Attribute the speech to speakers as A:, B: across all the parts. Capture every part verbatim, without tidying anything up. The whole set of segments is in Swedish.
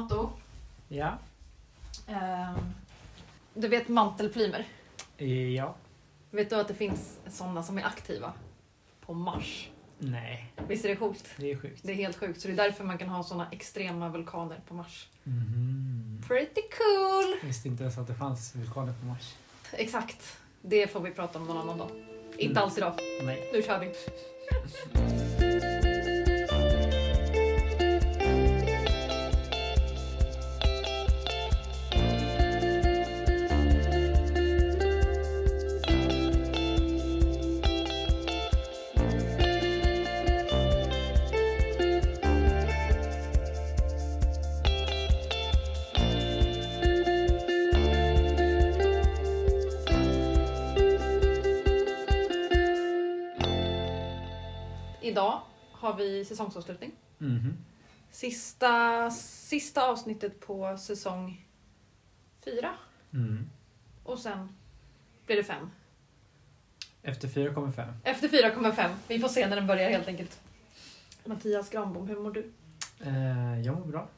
A: Otto.
B: Ja.
A: Uh, du vet mantelplymer?
B: Ja.
A: Vet du att det finns sådana som är aktiva på Mars?
B: Nej.
A: Visst är det sjukt?
B: Det är sjukt.
A: Det är helt sjukt. Så det är därför man kan ha sådana extrema vulkaner på Mars.
B: Mm.
A: Pretty cool!
B: Jag visste inte ens att det fanns vulkaner på Mars.
A: Exakt. Det får vi prata om någon annan dag. Inte
B: Mm.
A: alls idag.
B: Nej.
A: Nu kör vi. Idag har vi säsongsavslutning.
B: Mm-hmm.
A: Sista, sista avsnittet på säsong fyra.
B: Mm.
A: Och sen blir det fem.
B: Efter fyra kommer fem.
A: Efter fyra kommer fem. Vi får se när den börjar helt enkelt. Mattias Granbom, hur mår du?
B: Eh, jag mår bra.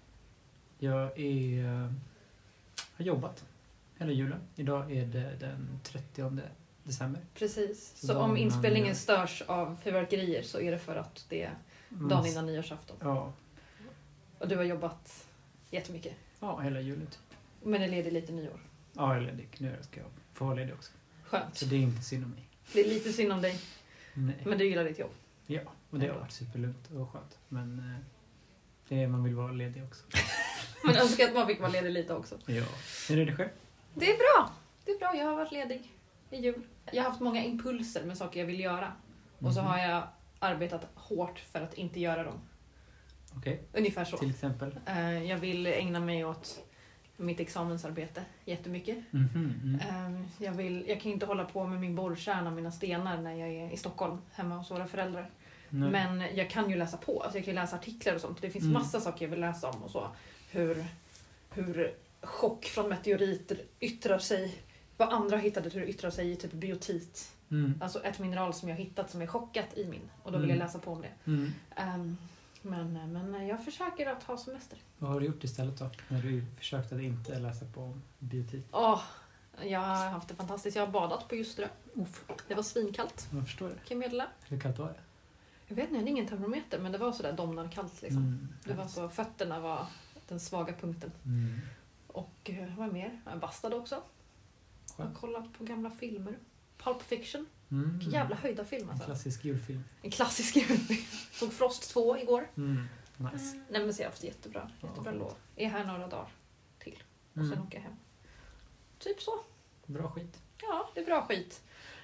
B: Jag är, eh, har jobbat hela julen. Idag är det den trettionde december.
A: Precis. Så,
B: Så
A: om
B: dagen
A: inspelningen
B: innan-
A: störs av fyrverkerier så är det för att det är dagen innan nyårsafton.
B: Ja.
A: Och du har jobbat jättemycket.
B: Ja, hela julen typ.
A: Men är ledig lite nyår.
B: Ja, jag är ledig. Nu ska jag få vara ledig också.
A: Skönt.
B: Så det är inte synd om mig.
A: Det är lite synd om dig.
B: Nej.
A: Men du gillar ditt jobb.
B: Ja, och det har
A: Ändå.
B: varit superlugnt och skönt. Men eh, det är, man vill vara ledig också.
A: Men jag önskar att man fick vara ledig lite också.
B: Ja. Hur är det själv?
A: Det är bra. Det är bra. Jag har varit ledig i jul. Jag har haft många impulser med saker jag vill göra. Och så
B: Mhm.
A: har jag arbetat hårt för att inte göra dem.
B: Okej,
A: Ungefär så.
B: till exempel.
A: Eh, Jag vill ägna mig åt mitt examensarbete jättemycket.
B: Mhm, mm.
A: Eh, Jag, vill, jag kan inte hålla på med min borrkärna och mina stenar när jag är i Stockholm hemma hos våra föräldrar.
B: Nej.
A: Men jag kan ju läsa på. Alltså jag kan ju läsa artiklar och sånt. Det finns
B: Mm.
A: massa saker jag vill läsa om och så. Hur, hur chock från meteoriter yttrar sig. Vad andra har hittat, hur det yttrar sig i typ biotit.
B: Mm.
A: Alltså ett mineral som jag har hittat som är chockat i min. Och då vill
B: Mm.
A: jag läsa på om det.
B: Mm.
A: Um, men, men jag försöker att ha semester.
B: Vad har du gjort istället då? När du försökte att inte läsa på biotik?
A: Åh, jag har haft det fantastiskt. Jag har badat på Ljusterö.
B: Uff,
A: Det var svinkallt,
B: jag förstår det.
A: kan jag meddela.
B: Hur kallt var det?
A: Jag vet inte, det är ingen termometer, men det var sådär domnarkallt liksom.
B: Mm.
A: Det var så, fötterna var den svaga punkten.
B: Mm.
A: Och eh, vad mer? Jag bastade också. Jag har
B: Skönt.
A: kollat på gamla filmer. Pulp Fiction.
B: Mm.
A: Vilken jävla höjda film
B: En
A: alltså.
B: klassisk julfilm.
A: En klassisk julfilm. Såg Frost två igår.
B: Mm. Nice.
A: Mm. Nej men så jag har haft jättebra, jättebra
B: Ja.
A: lov. Är här några dagar till. Och sen
B: Mm.
A: åker jag hem. Typ så.
B: Bra skit.
A: Ja, det är bra skit.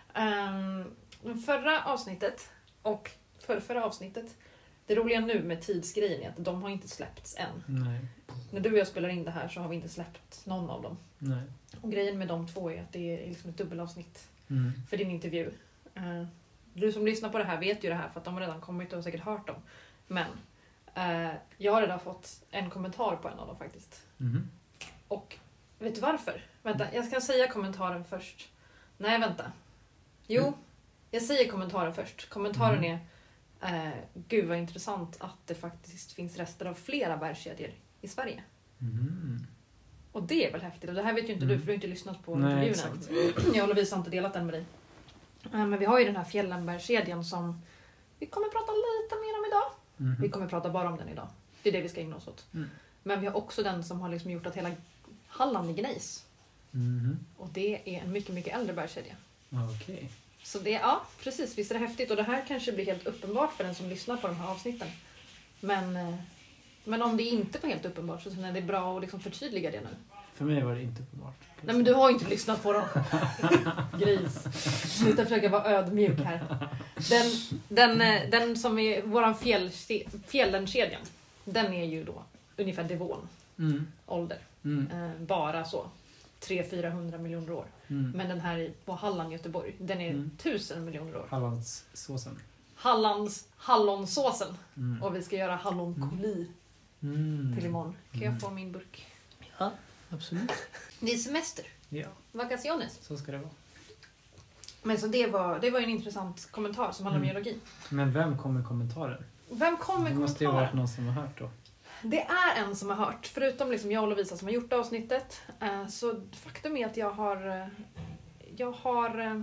A: Um, förra avsnittet och för förra avsnittet. Det roliga nu med tidsgrejen är att de har inte släppts än.
B: Nej.
A: När du och jag spelar in det här så har vi inte släppt någon av dem.
B: Nej.
A: Och grejen med de två är att det är liksom ett dubbelavsnitt
B: Mm.
A: för din intervju. Uh, du som lyssnar på det här vet ju det här för att de har redan kommit och har säkert hört dem. Men uh, jag har redan fått en kommentar på en av dem faktiskt.
B: Mhm.
A: Och vet du varför? Vänta, jag ska säga kommentaren först. Nej, vänta. Jo,
B: Mm.
A: jag säger kommentaren först. Kommentaren
B: Mm.
A: är, eh, gud vad intressant att det faktiskt finns rester av flera bergskedjor i Sverige.
B: Mhm.
A: Och det är väl häftigt. Och det här vet ju inte
B: Mm.
A: du, för du har inte lyssnat på
B: Nej,
A: intervjun än. Jag och Lovisa har inte delat den med dig. Eh, Men vi har ju den här fjällenbergskedjan som vi kommer prata lite mer om idag.
B: Mhm.
A: Vi kommer prata bara om den idag. Det är det vi ska ägna oss åt.
B: Mm.
A: Men vi har också den som har liksom gjort att hela Halland är gnejs.
B: Mhm.
A: Och det är en mycket, mycket äldre bergskedja.
B: Okej.
A: Så det, ja, precis. Visst är det häftigt. Och det här kanske blir helt uppenbart för den som lyssnar på de här avsnitten. Men, eh, men om det inte var helt uppenbart så är det bra att liksom förtydliga det nu.
B: För mig var det inte uppenbart.
A: Nej, men du har ju inte lyssnat på dem. Gris. Sluta försöka vara ödmjuk här. Den, den, eh, den som är våran fjäll, fjällenkedjan, den är ju då ungefär devon
B: Mm.
A: ålder.
B: Mm.
A: Eh, bara så. tre till fyrahundra miljoner år.
B: Mm.
A: Men den här i- på Halland, Göteborg, den är
B: Mm.
A: tusen miljoner år.
B: Hallandssåsen.
A: Hallands hallonsåsen.
B: Mm.
A: Och vi ska göra hallonkoli
B: Mm.
A: till imorgon. Kan
B: Mm.
A: jag få min burk?
B: Ja, absolut.
A: Det är semester.
B: Ja,
A: Vacaciones.
B: så ska det vara.
A: Men så det var, det var en intressant kommentar som handlar om
B: Mm.
A: geologi.
B: Men vem kom med kommentaren?
A: Vem kom med
B: Det måste ju ha varit
A: kommentaren?
B: någon som har hört då.
A: det är en som har hört, förutom liksom jag och Lovisa som har gjort avsnittet. Eh, så faktum är att jag har, eh, jag har, eh,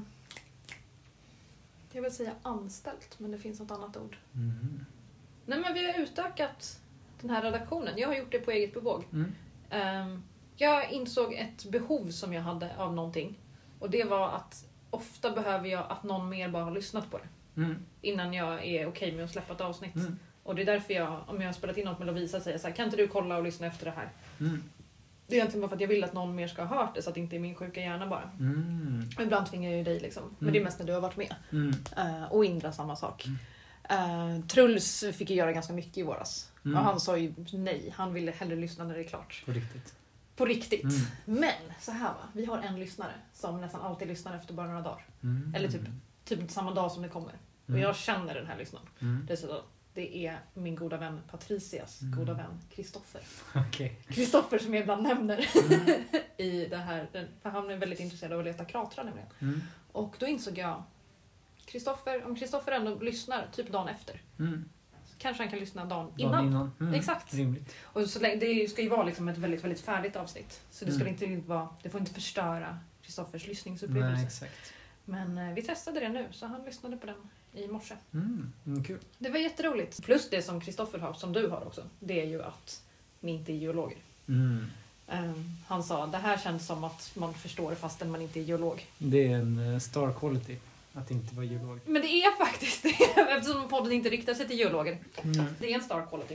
A: jag vill säga anställt, men det finns något annat ord.
B: Mm.
A: Nej, men vi har utökat den här redaktionen. Jag har gjort det på eget bevåg.
B: Mm.
A: Eh, jag insåg ett behov som jag hade av någonting. Och det var att ofta behöver jag att någon mer bara har lyssnat på det.
B: Mm.
A: Innan jag är okej med att släppa ett avsnitt.
B: Mm.
A: Och det är därför jag, om jag har spelat in något med Lovisa, säger så här: kan inte du kolla och lyssna efter det här?
B: Mm.
A: Det är egentligen bara för att jag vill att någon mer ska ha hört det, så att det inte är min sjuka hjärna bara.
B: Mm.
A: Och ibland tvingar jag ju dig liksom. Men
B: Mm.
A: det är mest när du har varit med.
B: Mm.
A: Uh, och Indra samma sak.
B: Mm.
A: Uh, Truls fick ju göra ganska mycket i våras.
B: Mm.
A: Och han sa ju nej, han ville hellre lyssna när det är klart.
B: På riktigt.
A: På riktigt.
B: Mm.
A: Men så här va, vi har en lyssnare som nästan alltid lyssnar efter bara några dagar.
B: Mm.
A: Eller typ, typ samma dag som det kommer.
B: Mm.
A: Och jag känner den här lyssnaren.
B: Mm.
A: Dessutom, det är min goda vän Patricias
B: Mm.
A: goda vän Kristoffer.
B: Okej.
A: Kristoffer som jag ibland nämner
B: Mm.
A: i det här. För han är väldigt intresserad av att leta kratrar nämligen.
B: Mm.
A: Och då insåg jag, Kristoffer, om Kristoffer ändå lyssnar typ dagen efter.
B: Mm.
A: Så kanske han kan lyssna dagen
B: Dagen
A: innan.
B: innan. Mm.
A: Exakt.
B: Rimligt.
A: Och så länge, det ska ju vara liksom ett väldigt, väldigt färdigt avsnitt. Så det, ska
B: Mm.
A: inte vara, det får inte förstöra Kristoffers lyssningsupplevelse.
B: Nej, exakt.
A: Men eh, vi testade det nu, så han lyssnade på den i morse.
B: Mm. Mm, kul.
A: Det var jätteroligt. Plus det som Kristoffer har, som du har också, det är ju att vi inte är geologer.
B: Mm.
A: Um, han sa, det här känns som att man förstår fastän man inte är geolog.
B: Det är en eh, star quality att inte vara geolog.
A: Men det är faktiskt det, eftersom podden inte riktar sig till geologer.
B: Mm.
A: Det är en star quality.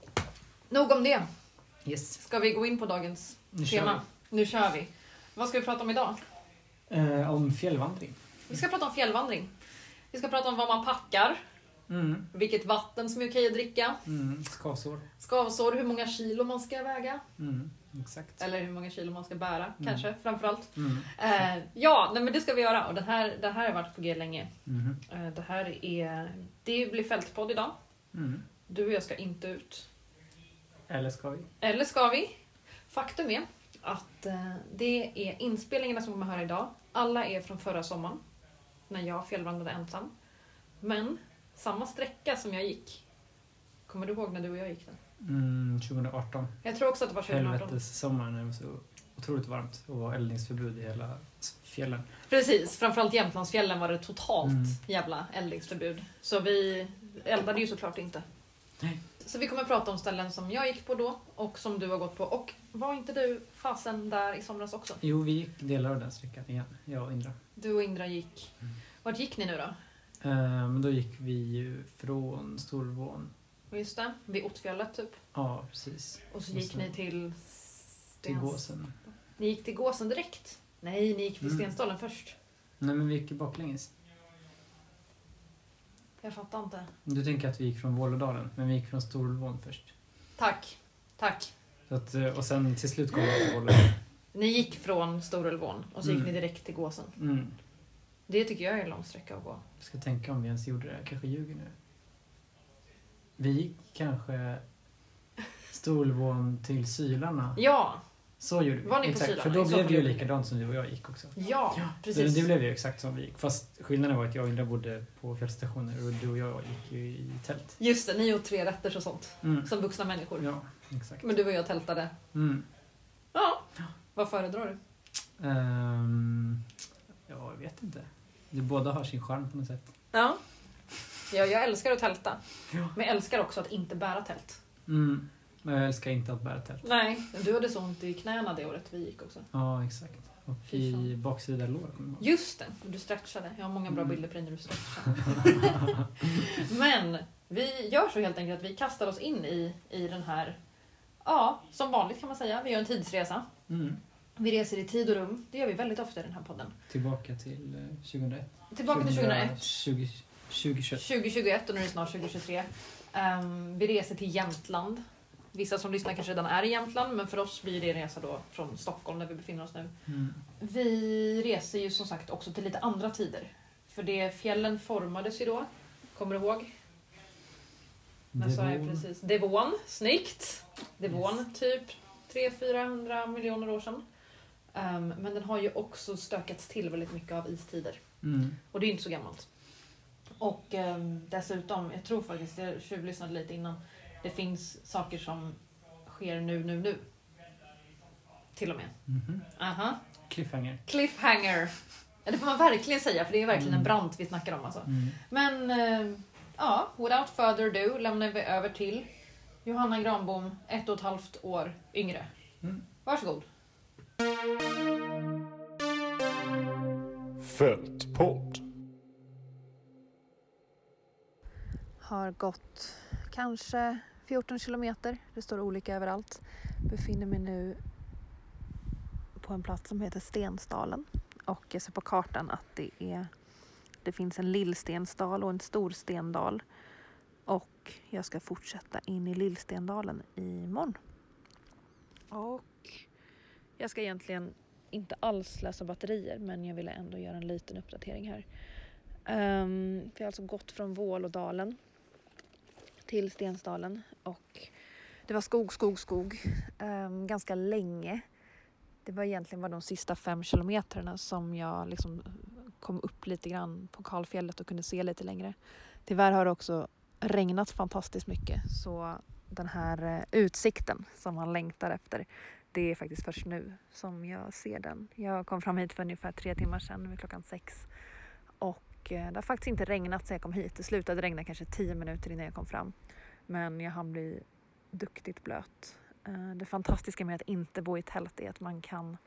A: Nog om det.
B: Yes.
A: Ska vi gå in på dagens
B: Nu kör
A: tema? Nu kör vi. Vad ska vi prata om idag?
B: vi. Eh, om fjällvandring.
A: Vi ska prata om fjällvandring. Vi ska prata om vad man packar,
B: Mm.
A: vilket vatten som är okej att dricka,
B: Mm. Skavsår.
A: skavsår, hur många kilo man ska väga.
B: Mm. Exakt.
A: Eller hur många kilo man ska bära,
B: Mm.
A: kanske, framförallt.
B: Mm.
A: Eh, ja, nej, men det ska vi göra. Och det här, det här har varit på G länge.
B: Mm.
A: Eh, det här är... Det blir fältpodd idag.
B: Mm.
A: Du och jag ska inte ut.
B: Eller ska vi?
A: Eller ska vi? Faktum är att eh, det är inspelningarna som kommer höra idag. Alla är från förra sommaren. När jag fjällvandrade ensam. Men samma sträcka som jag gick. Kommer du ihåg när du och jag gick den?
B: Mm. tjugoarton.
A: Jag tror också att det var tjugoarton.
B: Helvetes sommaren när det var så otroligt varmt och var eldningsförbud i hela fjällen.
A: Precis, framförallt Jämtlandsfjällen var det totalt
B: Mm.
A: jävla eldningsförbud. Så vi eldade ju såklart inte.
B: Nej.
A: Så vi kommer att prata om ställen som jag gick på då och som du har gått på. Och var inte du fasen där i somras också?
B: Jo, vi gick delar av den sträckan igen, jag och Indra.
A: Du och Indra gick.
B: Mm.
A: Vart gick ni nu då?
B: Eh, Men då gick vi ju från Storvån.
A: Just det, vid Ottfjället typ.
B: Ja, precis.
A: Och så
B: Och
A: gick
B: sen
A: ni till...
B: Till
A: Stens-
B: Gåsen.
A: Ni gick till Gåsen direkt? Nej, ni gick till
B: Mm.
A: Stensdalen först.
B: Nej, men vi gick ju baklänges.
A: Jag fattar inte.
B: Du tänker att vi gick från Vålådalen, men vi gick från Storvån först.
A: Tack, tack.
B: Så att, eh, och sen till slut kom vi till Vålådalen.
A: Ni gick från Storulvån och så gick
B: Mm.
A: ni direkt till Gåsen.
B: Mm.
A: Det tycker jag är en lång sträcka att gå.
B: Jag ska tänka om vi ens gjorde det. Jag kanske ljuger nu. Vi gick kanske Storvån till Sylarna.
A: Ja,
B: Så gjorde vi.
A: Var ni på
B: Exakt,
A: Sylarna?
B: för
A: I
B: då
A: så
B: blev
A: fall
B: det ju
A: gjorde ni.
B: likadant som du och jag gick också.
A: ja,
B: Så
A: precis.
B: det blev ju exakt som vi gick. Fast skillnaden var att jag och Indra bodde på fjällstationer och du och jag gick ju i tält.
A: Just det, ni åt tre rätter och sånt.
B: Mm.
A: Som vuxna människor.
B: Ja, exakt.
A: Men du och jag tältade.
B: Mm.
A: Ja, vad föredrar du?
B: Ehm, ja, jag vet inte. Du båda har sin charm på något sätt.
A: Ja. ja, jag älskar att tälta.
B: Ja.
A: Men jag älskar också att inte bära tält.
B: Mm. Men jag älskar inte att bära tält.
A: Nej, du hade så ont i knäna det året vi gick också.
B: Ja, exakt. Och
A: Fy
B: i
A: fan.
B: baksida lår, kommer jag ihåg.
A: Just det, du stretchade. Jag har många bra
B: Mm.
A: bilder på dig när du stretchade. Men vi gör så helt enkelt att vi kastar oss in i, i den här, ja, som vanligt kan man säga. Vi gör en tidsresa.
B: Mm.
A: Vi reser i tid och rum. Det gör vi väldigt ofta i den här podden.
B: Tillbaka till eh, tjugohundraett.
A: Tillbaka till tjugohundraett.
B: tjugo tjugohundratjugoett.
A: tjugohundratjugoett och nu är det snart tjugohundratjugotre. Um, vi reser till Jämtland. Vissa som lyssnar kanske redan är i Jämtland, men för oss blir det en resa då från Stockholm där vi befinner oss nu.
B: Mm.
A: Vi reser ju som sagt också till lite andra tider. För det fjällen formades ju då. Kommer du ihåg? Men så är
B: Devon.
A: precis. Devon, snyggt. Devon,
B: Yes.
A: typ tre till fyrahundra miljoner år sedan. Um, men den har ju också stökats till väldigt mycket av istider.
B: Mm.
A: Och det är inte så gammalt. Och um, dessutom, jag tror faktiskt, jag tjuvlyssnade lite innan, det finns saker som sker nu, nu, nu. Till och med.
B: Mhm.
A: Aha.
B: Cliffhanger.
A: Cliffhanger. Ja, det får man verkligen säga, för det är verkligen
B: Mm.
A: en brant vi snackar om. Alltså.
B: Mm.
A: Men eh, ja, without further ado lämnar vi över till Johanna Granbom, ett och ett halvt år yngre.
B: Mm.
A: Varsågod.
C: Fältpodd.
D: Har gått kanske fjorton kilometer. Det står olika överallt. Befinner mig nu på en plats som heter Stensdalen. Och jag ser på kartan att det är det finns en Lillstensdal och en Storstendal. Och jag ska fortsätta in i Lillstendalen imorgon. Och jag ska egentligen inte alls läsa batterier, men jag ville ändå göra en liten uppdatering här. Um, vi har alltså gått från Vålådalen till Stensdalen och det var skog, skog, skog um, ganska länge. Det var egentligen bara de sista fem kilometerna som jag liksom kom upp lite grann på Kalfjället och kunde se lite längre. Tyvärr har det också regnat fantastiskt mycket, så den här utsikten som man längtar efter, det är faktiskt först nu som jag ser den. Jag kom fram hit för ungefär tre timmar sedan, vid klockan sex. Och det har faktiskt inte regnat sedan jag kom hit. Det slutade regna kanske tio minuter innan jag kom fram. Men jag hann bli duktigt blöt. Det fantastiska med att inte bo i tält är att man kan,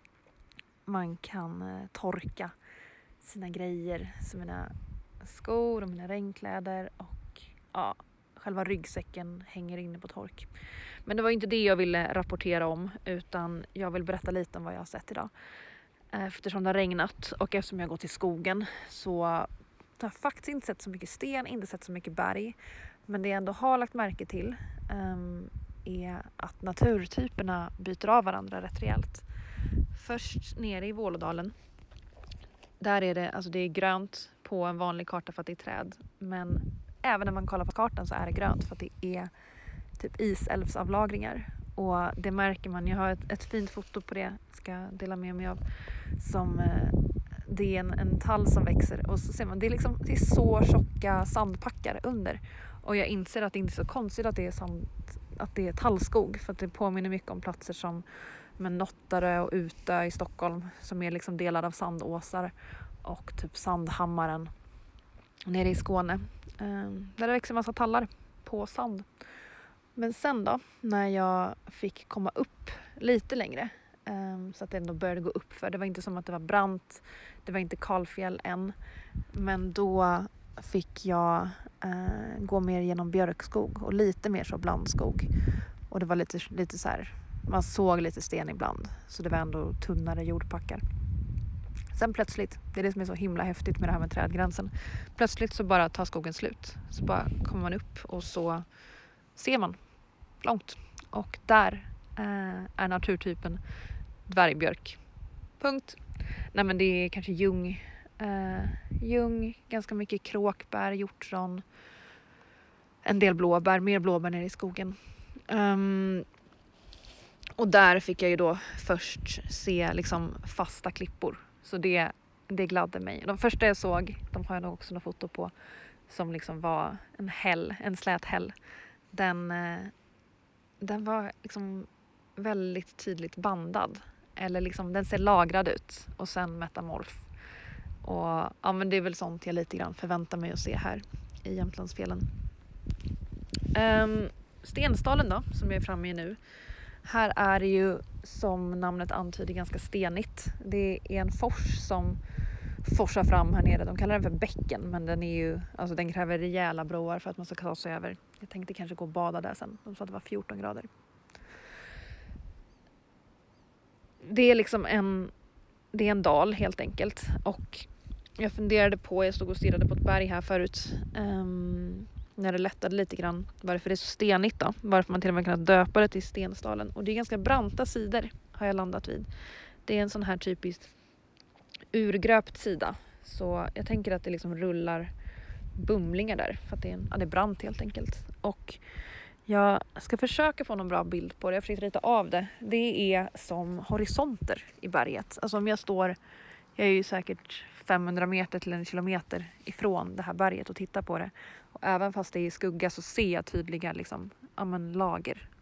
D: man kan torka sina grejer. Så mina skor och mina regnkläder och ja, själva ryggsäcken hänger inne på tork. Men det var inte det jag ville rapportera om, utan jag vill berätta lite om vad jag har sett idag. Eftersom det har regnat och eftersom jag gått i skogen så har jag faktiskt inte sett så mycket sten, inte sett så mycket berg. Men det jag ändå har lagt märke till um, är att naturtyperna byter av varandra rätt rejält. Först nere i Vålådalen, där är det, alltså det är grönt på en vanlig karta för att det är träd. Men även när man kollar på kartan så är det grönt för att det är typ isälvsavlagringar. Och det märker man, jag har ett, ett fint foto på det, ska dela med mig av. Som, eh, det är en, en tall som växer och så ser man, det är, liksom, det är så tjocka sandpackar under. Och jag inser att det inte är så konstigt att det är, sand, att det är tallskog, för att det påminner mycket om platser som med Nottare och Utö i Stockholm, som är liksom delar av Sandåsar, och typ Sandhammaren nere i Skåne. Eh, där det växer en massa tallar på sand. Men sen då, när jag fick komma upp lite längre, um, så att det ändå började gå upp, för det var inte som att det var brant, det var inte kalfjäll än, men då fick jag uh, gå mer genom björkskog och lite mer så blandskog. Och det var lite, lite så här, man såg lite sten ibland, så det var ändå tunnare jordpackar. Sen plötsligt, det är det som är så himla häftigt med det här med trädgränsen, plötsligt så bara tar skogen slut, så bara kommer man upp och så ser man långt. Och där eh, är naturtypen dvärgbjörk. Punkt. Nej, men det är kanske ljung. Eh, ljung, ganska mycket kråkbär, hjortron. En del blåbär, mer blåbär nere i skogen. Um, och där fick jag ju då först se liksom fasta klippor. Så det, det gladde mig. De första jag såg, de har jag nog också några foto på, som liksom var en häll, en slät häll. Den, den var liksom väldigt tydligt bandad. Eller liksom, den ser lagrad ut. Och sen metamorf. Och ja, men det är väl sånt jag lite grann förväntar mig att se här i Jämtlandsfjällen. Um, Stensdalen då, som jag är framme i nu. Här är det ju, som namnet antyder, ganska stenigt. Det är en fors som forsar fram här nere. De kallar den för bäcken, men den är ju, alltså den kräver rejäla broar för att man ska ta sig över. Jag tänkte kanske gå och bada där sen. De sa att det var fjorton grader. Det är liksom en, det är en dal helt enkelt. Och jag funderade på, jag stod och stirrade på ett berg här förut. Um, när det lättade lite grann. Varför det är så stenigt då. Varför man till och med kunnat döpa det till Stensdalen. Och det är ganska branta sidor har jag landat vid. Det är en sån här typiskt urgröpt sida. Så jag tänker att det liksom rullar bumlingar där. För att det är, en, ja, det är brant helt enkelt. Och jag ska försöka få någon bra bild på det. Jag försöker rita av det. Det är som horisonter i berget. Alltså om jag står, jag är ju säkert femhundra meter till en kilometer ifrån det här berget och tittar på det. Och även fast det är i skugga så ser jag tydliga liksom, ja, men lager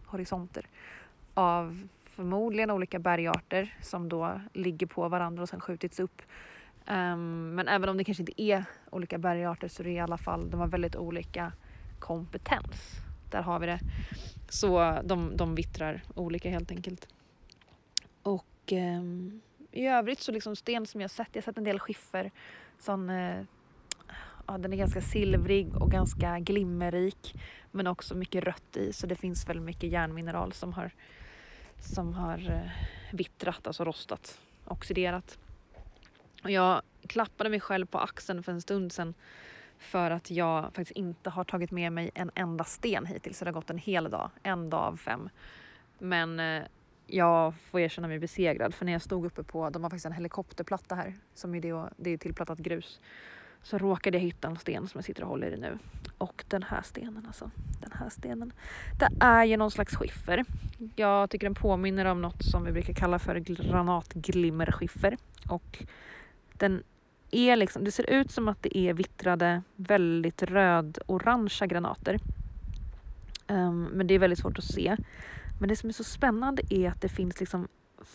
D: horisonter av förmodligen olika bergarter som då ligger på varandra och sen skjutits upp. Um, men även om det kanske inte är olika bergarter så är det i alla fall, de har väldigt olika kompetens. Där har vi det. Så de, de vittrar olika helt enkelt. Och um, i övrigt så liksom sten som jag sett, jag har sett en del skiffer. Sån, uh, ja, den är ganska silvrig och ganska glimmerrik. Men också mycket rött i, så det finns väldigt mycket järnmineral som har, som har uh, vittrat, alltså rostat, oxiderat. Och jag klappade mig själv på axeln för en stund sedan för att jag faktiskt inte har tagit med mig en enda sten hittills. Så det har gått en hel dag, en dag av fem. Men eh, jag får erkänna mig besegrad, för när jag stod uppe på, de har faktiskt en helikopterplatta här som är det, det är tillplattat grus. Så råkade jag hitta en sten som jag sitter och håller i nu. Och den här stenen alltså, den här stenen. Det är ju någon slags skiffer. Jag tycker den påminner om något som vi brukar kalla för granatglimmerskiffer. Och den är liksom, det ser ut som att det är vittrade väldigt röd-orangea granater. Um, men det är väldigt svårt att se. Men det som är så spännande är att det finns liksom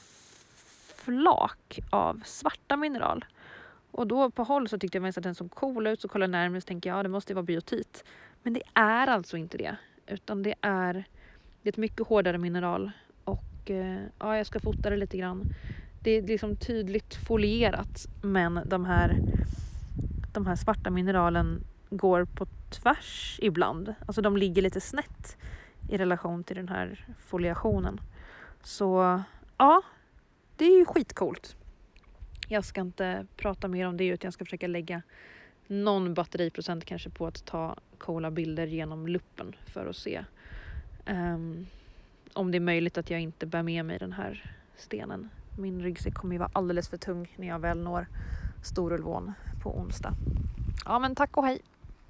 D: flak av svarta mineral. Och då på håll så tyckte jag mest att den såg cool ut. Så kollar jag närmare och tänker ja, det måste ju vara biotit. Men det är alltså inte det. Utan det är, det är ett mycket hårdare mineral. Och eh, ja, jag ska fota det lite grann. Det är liksom tydligt folierat, men de här, de här svarta mineralen går på tvärs ibland. Alltså de ligger lite snett i relation till den här foliationen. Så ja, det är ju skitcoolt. Jag ska inte prata mer om det, utan jag ska försöka lägga någon batteriprocent kanske på att ta coola bilder genom luppen för att se um, om det är möjligt att jag inte bär med mig den här stenen. Min ryggsäck kommer ju vara alldeles för tung när jag väl når Storulvån på onsdag. Ja, men tack och hej!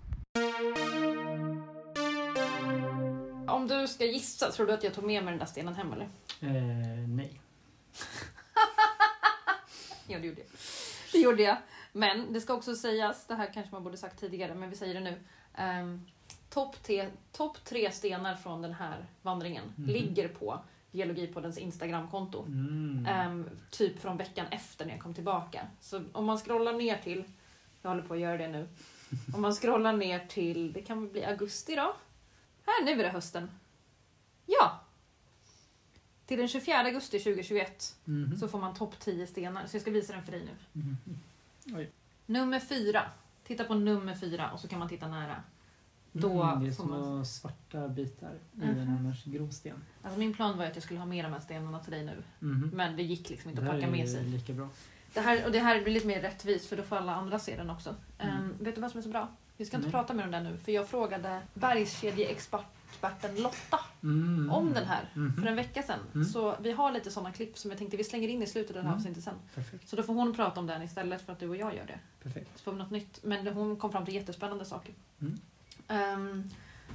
A: Om du ska gissa, tror du att jag tog med mig den där stenen hem eller?
B: Eh, nej.
A: Ja, det gjorde jag. Det gjorde jag. Men det ska också sägas, det här kanske man borde sagt tidigare, men vi säger det nu. Um, Topp te, top tre stenar från den här vandringen mm. ligger på Geologipoddens Instagramkonto. Mm. Um, typ från veckan efter när jag kom tillbaka. Så om man scrollar ner till, jag håller på att göra det nu. Om man scrollar ner till, det kan bli augusti då. Här, nu är det hösten. Ja! Till den tjugofjärde augusti tjugohundratjugoett mm. så får man topp tio stenar. Så jag ska visa den för dig nu.
B: Mm. Oj.
A: Nummer fyra. Titta på nummer fyra och så kan man titta nära. Då
B: mm, det är
A: får
B: små
A: man...
B: svarta bitar i
A: Mm.
B: en annars grovsten.
A: Alltså min plan var att jag skulle ha med de här stenarna till dig nu.
B: Mm.
A: Men det gick liksom inte
B: det
A: att packa med sig.
B: Lika bra.
A: Det här, och det här blir lite mer rättvist för då får alla andra se den också.
B: Mm.
A: Um, vet du vad som är så bra? Vi ska inte
B: Nej.
A: prata mer om den nu. För jag frågade bergskedjeexperten Lotta
B: mm.
A: om den här
B: mm.
A: för en vecka sedan.
B: Mm.
A: Så vi har lite sådana klipp som jag tänkte vi slänger in i slutet av den här
B: Mm.
A: avsnittet sen.
B: Perfekt.
A: Så då får hon prata om den istället för att du och jag gör det.
B: Perfekt.
A: Så får vi något nytt. Men hon kom fram till jättespännande saker.
B: Mm.
A: Um,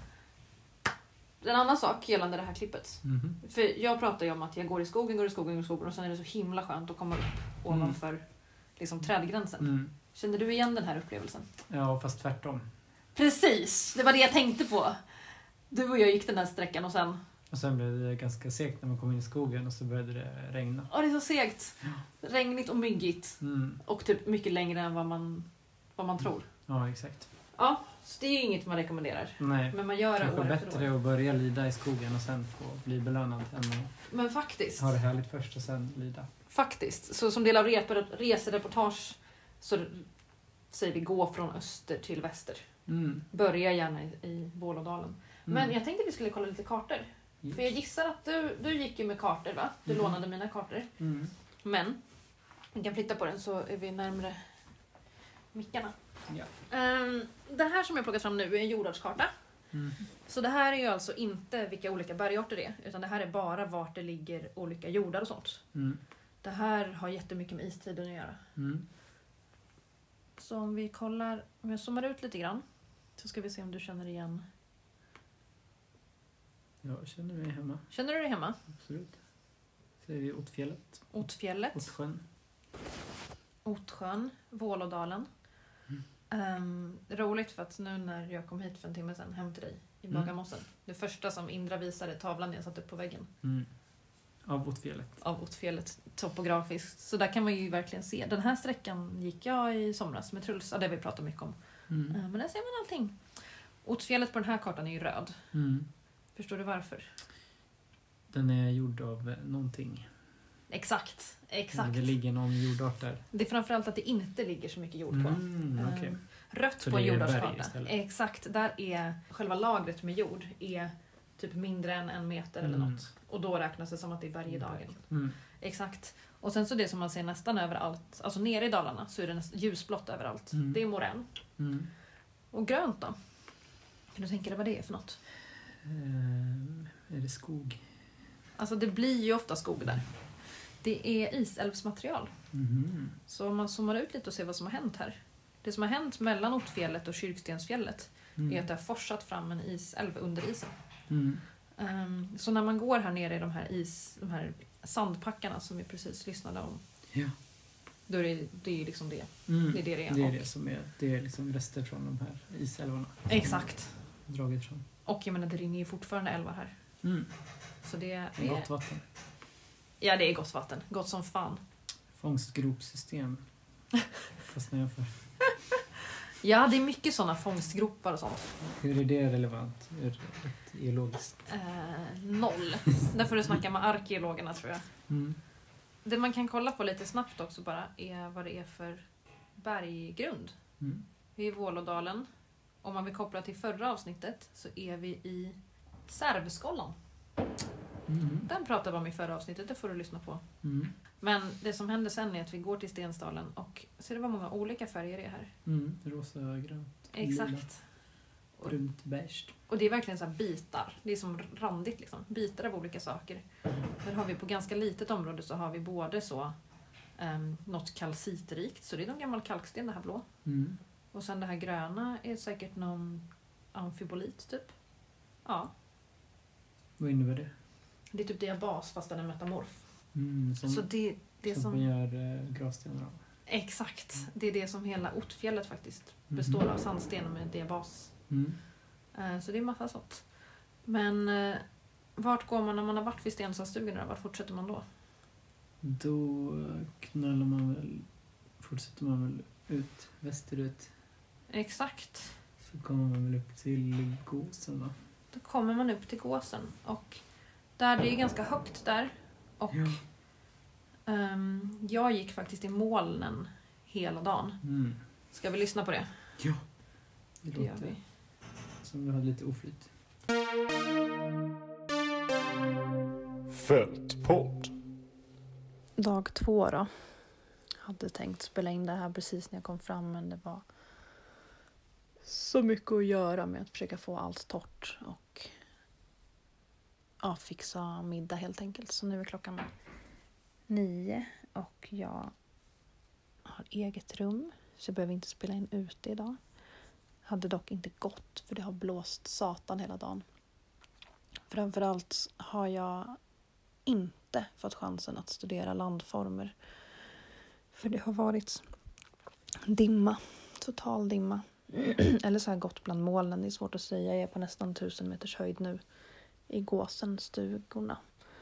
A: en annan sak gällande det här klippet.
B: Mm.
A: För jag pratar ju om att jag går i skogen, går i skogen, går i skogen och sen är det så himla skönt att komma upp ovanför mm. liksom trädgränsen. Mm. Känner du igen den här upplevelsen?
B: Ja, fast tvärtom.
A: Precis, det var det jag tänkte på. Du och jag gick den här sträckan och sen...
B: Och sen blev det ganska segt när man kom in i skogen och så började det regna.
A: Ja, det är så segt. Regnigt och myggigt.
B: Mm.
A: Och typ mycket längre än vad man, vad man tror.
B: Ja, exakt.
A: Ja, så det är ju inget man rekommenderar.
B: Nej,
A: men man gör det
B: kanske
A: år
B: bättre
A: efter år.
B: att börja lida i skogen och sen få bli belönad än att
A: men faktiskt.
B: ha det härligt först och sen lida.
A: Faktiskt. Så som del av resereportage så säger vi gå från öster till väster.
B: Mm.
A: Börja gärna i, i Vålådalen. Mm. Men jag tänkte att vi skulle kolla lite kartor. Yes. För jag gissar att du, du gick ju med kartor, va? Du mm. lånade mina kartor.
B: Mm.
A: Men, vi kan flytta på den så är vi närmare mickarna.
B: Ja.
A: Um, det här som jag plockat fram nu är en jordartskarta.
B: Mm.
A: Så det här är ju alltså inte vilka olika bergarter det är. Utan det här är bara vart det ligger olika jordar och sånt.
B: Mm.
A: Det här har jättemycket med istiden att göra.
B: Mm.
A: Så om vi kollar, om jag zoomar ut lite grann. Så ska vi se om du känner igen.
B: Jag känner mig hemma.
A: Känner du dig hemma?
B: Absolut. Ser vi Otfjället.
A: Otfjället.
B: Otsjön.
A: Otsjön. Vålådalen. Mm. Um, roligt för att nu när jag kom hit för en timme sedan hem till dig. i Bagarmossen. Mm. Det första som Indra visade, tavlan jag satt upp på väggen.
B: Mm. Av Ottfjället.
A: Av Ottfjället, topografiskt. Så där kan man ju verkligen se. Den här sträckan gick jag i somras med Truls, ja, det vi pratar mycket om. Mm. Men där ser man allting. Ottfjället på den här kartan är ju röd.
B: Mm.
A: Förstår du varför?
B: Den är gjord av någonting.
A: Exakt, exakt.
B: Det ligger någon jordart där.
A: Det är framförallt att det inte ligger så mycket jord på.
B: Mm, okay.
A: um, rött
B: så
A: på en
B: det är
A: jordartskarta. Exakt, där är själva lagret med jord är typ mindre än en meter mm. eller något. Och då räknas det som att det är berg i dagen.
B: Mm.
A: Exakt. Och sen så det som man ser nästan överallt, alltså nere i Dalarna så är det nästan ljusblått överallt.
B: Mm.
A: Det är morän.
B: Mm.
A: Och grönt då? Kan du tänka dig vad det är för något?
B: Um, är det skog?
A: Alltså det blir ju ofta skog där. Det är isälvsmaterial.
B: Mm.
A: Så om man zoomar ut lite och ser vad som har hänt här. Det som har hänt mellan Ottfjället och Kyrkstensfjället mm. är att det har forsat fram en isälv under isen. Mm. Um, så när man går här nere i de här, is, de här sandpackarna som vi precis lyssnade om.
B: Ja.
A: Då är det, det är liksom det.
B: Mm.
A: Det är det det är.
B: Det är det som är, det är liksom rester från de här isälvarna.
A: Exakt.
B: Dragit från.
A: Och jag menar det rinner ju fortfarande älvar här.
B: Mm.
A: Så det, det
B: är gott vatten.
A: Ja, det är gott vatten. Gott som fan.
B: Fångstgropsystem. Fast när jag får.
A: Ja, det är mycket sådana fångstgropar och sånt.
B: Hur är det relevant ur ett geologiskt?
A: Eh, noll. Där får du snacka med arkeologerna tror jag. Mm. Det man kan kolla på lite snabbt också bara är vad det är för berggrund. Mm. Vi är i Vålådalen. Om man vill koppla till förra avsnittet så är vi i Särvskollan. Mm. Den pratade vi om i förra avsnittet, det får du lyssna på. Mm. Men det som händer sen är att vi går till Stensdalen och ser det vad många olika färger det är här.
B: Mm. Rosa, grönt,
A: exakt.
B: Och, brunt, beige.
A: Och det är verkligen så här bitar. Det är som randigt liksom. Bitar av olika saker. Där har vi på ganska litet område så har vi både så um, något kalcitrikt. Så det är någon gammal kalksten det här blå. Mm. Och sen det här gröna är säkert någon amfibolit typ. Ja.
B: Vad innebär det?
A: Det är typ diabas fast den är metamorf.
B: Mm, som,
A: så det, det
B: som, som man gör äh, gravstenar av.
A: Exakt. Det är det som hela Ottfjället faktiskt består mm. av sandsten med diabas. Mm. Uh, så det är massa sånt. Men uh, vart går man när man har varit vid Stensadsstugorna? Vart fortsätter man då?
B: Då knallar man väl, fortsätter man väl ut, västerut.
A: Exakt.
B: Så kommer man väl upp till Gåsen va?
A: Då kommer man upp till Gåsen och där det är ganska högt där och ja. um, jag gick faktiskt i molnen hela dagen. Mm. Ska vi lyssna på det?
B: Ja. Det,
A: det gör vi.
B: Som vi hade lite oflyt.
C: Fältpodd.
D: Dag två då. Hade tänkt spela in det här precis när jag kom fram men det var så mycket att göra med att försöka få allt torrt och ja, fixa middag helt enkelt. Så nu är klockan nio och jag har eget rum så jag behöver inte spela in ute idag. Hade dock inte gått för det har blåst satan hela dagen. Framförallt har jag inte fått chansen att studera landformer. För det har varit dimma, total dimma. Eller så har jag gått bland molnen, det är svårt att säga. Jag är på nästan tusen meters höjd nu i Gåsenstugorna.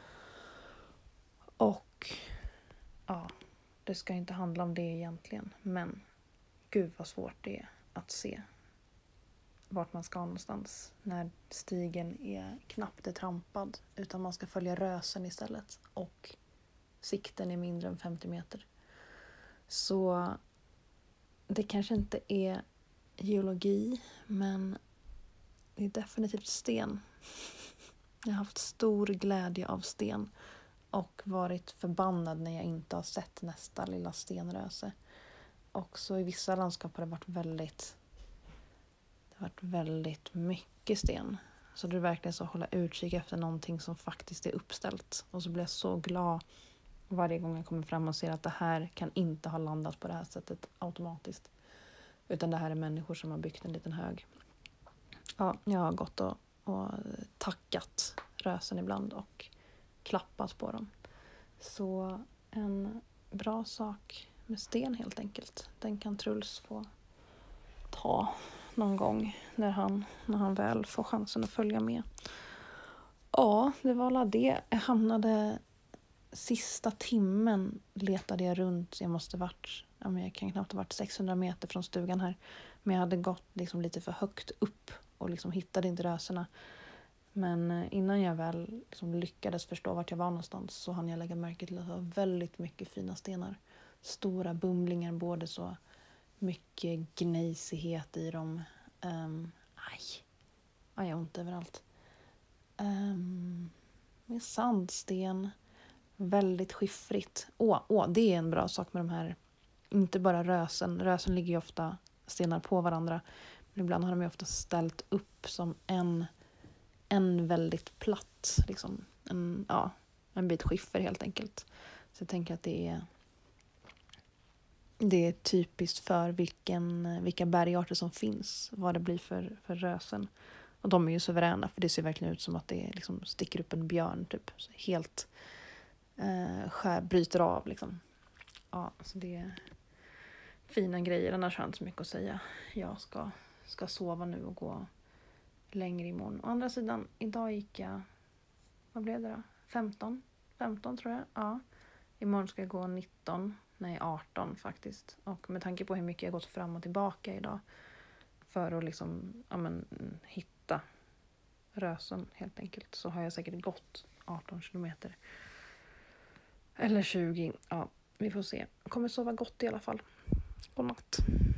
D: Och ja, det ska inte handla om det egentligen. Men gud vad svårt det är att se vart man ska någonstans när stigen är knappt är trampad. Utan man ska följa rösen istället. Och sikten är mindre än femtio meter. Så det kanske inte är geologi, men det är definitivt sten. Jag har haft stor glädje av sten och varit förbannad när jag inte har sett nästa lilla stenröse. Också i vissa landskap har det varit väldigt det har varit väldigt mycket sten. Så det är verkligen så att hålla utkik efter någonting som faktiskt är uppställt. Och så blir jag så glad varje gång jag kommer fram och ser att det här kan inte ha landat på det här sättet automatiskt. Utan det här är människor som har byggt en liten hög. Ja, jag har gått och, och tackat rösen ibland och klappat på dem. Så en bra sak med sten helt enkelt. Den kan Truls få ta någon gång när han, när han väl får chansen att följa med. Ja, det var alla det. Jag hamnade sista timmen letade jag runt. Jag måste varit, ja, men jag kan knappt ha varit sexhundra meter från stugan här. Men jag hade gått liksom lite för högt upp och liksom hittade inte röserna. Men innan jag väl liksom lyckades förstå vart jag var någonstans så hann jag lägga märke till att det var väldigt mycket fina stenar. Stora bumlingar, både så mycket gnejsighet i dem. Um, aj, aj, jag har ont överallt. Um, med sandsten, väldigt skiffrigt. Åh, åh, det är en bra sak med de här. Inte bara rösen. Rösen ligger ju ofta stenar på varandra. Men ibland har de ju ofta ställt upp som en, en väldigt platt, liksom. En, ja, en bit skiffer helt enkelt. Så jag tänker att det är det är typiskt för vilken, vilka bergarter som finns. Vad det blir för, för rösen. Och de är ju suveräna, för det ser verkligen ut som att det liksom sticker upp en björn typ. Så helt eh, skär, bryter av liksom. Ja, så det är fina grejer. Annars har jag inte så mycket att säga. Jag ska, ska sova nu och gå längre imorgon. Å andra sidan, idag gick jag, vad blev det då? femton? femton tror jag, ja. Imorgon ska jag gå nitton, nej arton faktiskt. Och med tanke på hur mycket jag gått fram och tillbaka idag. För att liksom, ja men, hitta rösen helt enkelt. Så har jag säkert gått arton kilometer. Eller tjugo, ja vi får se. Jag kommer sova gott i alla fall. God natt.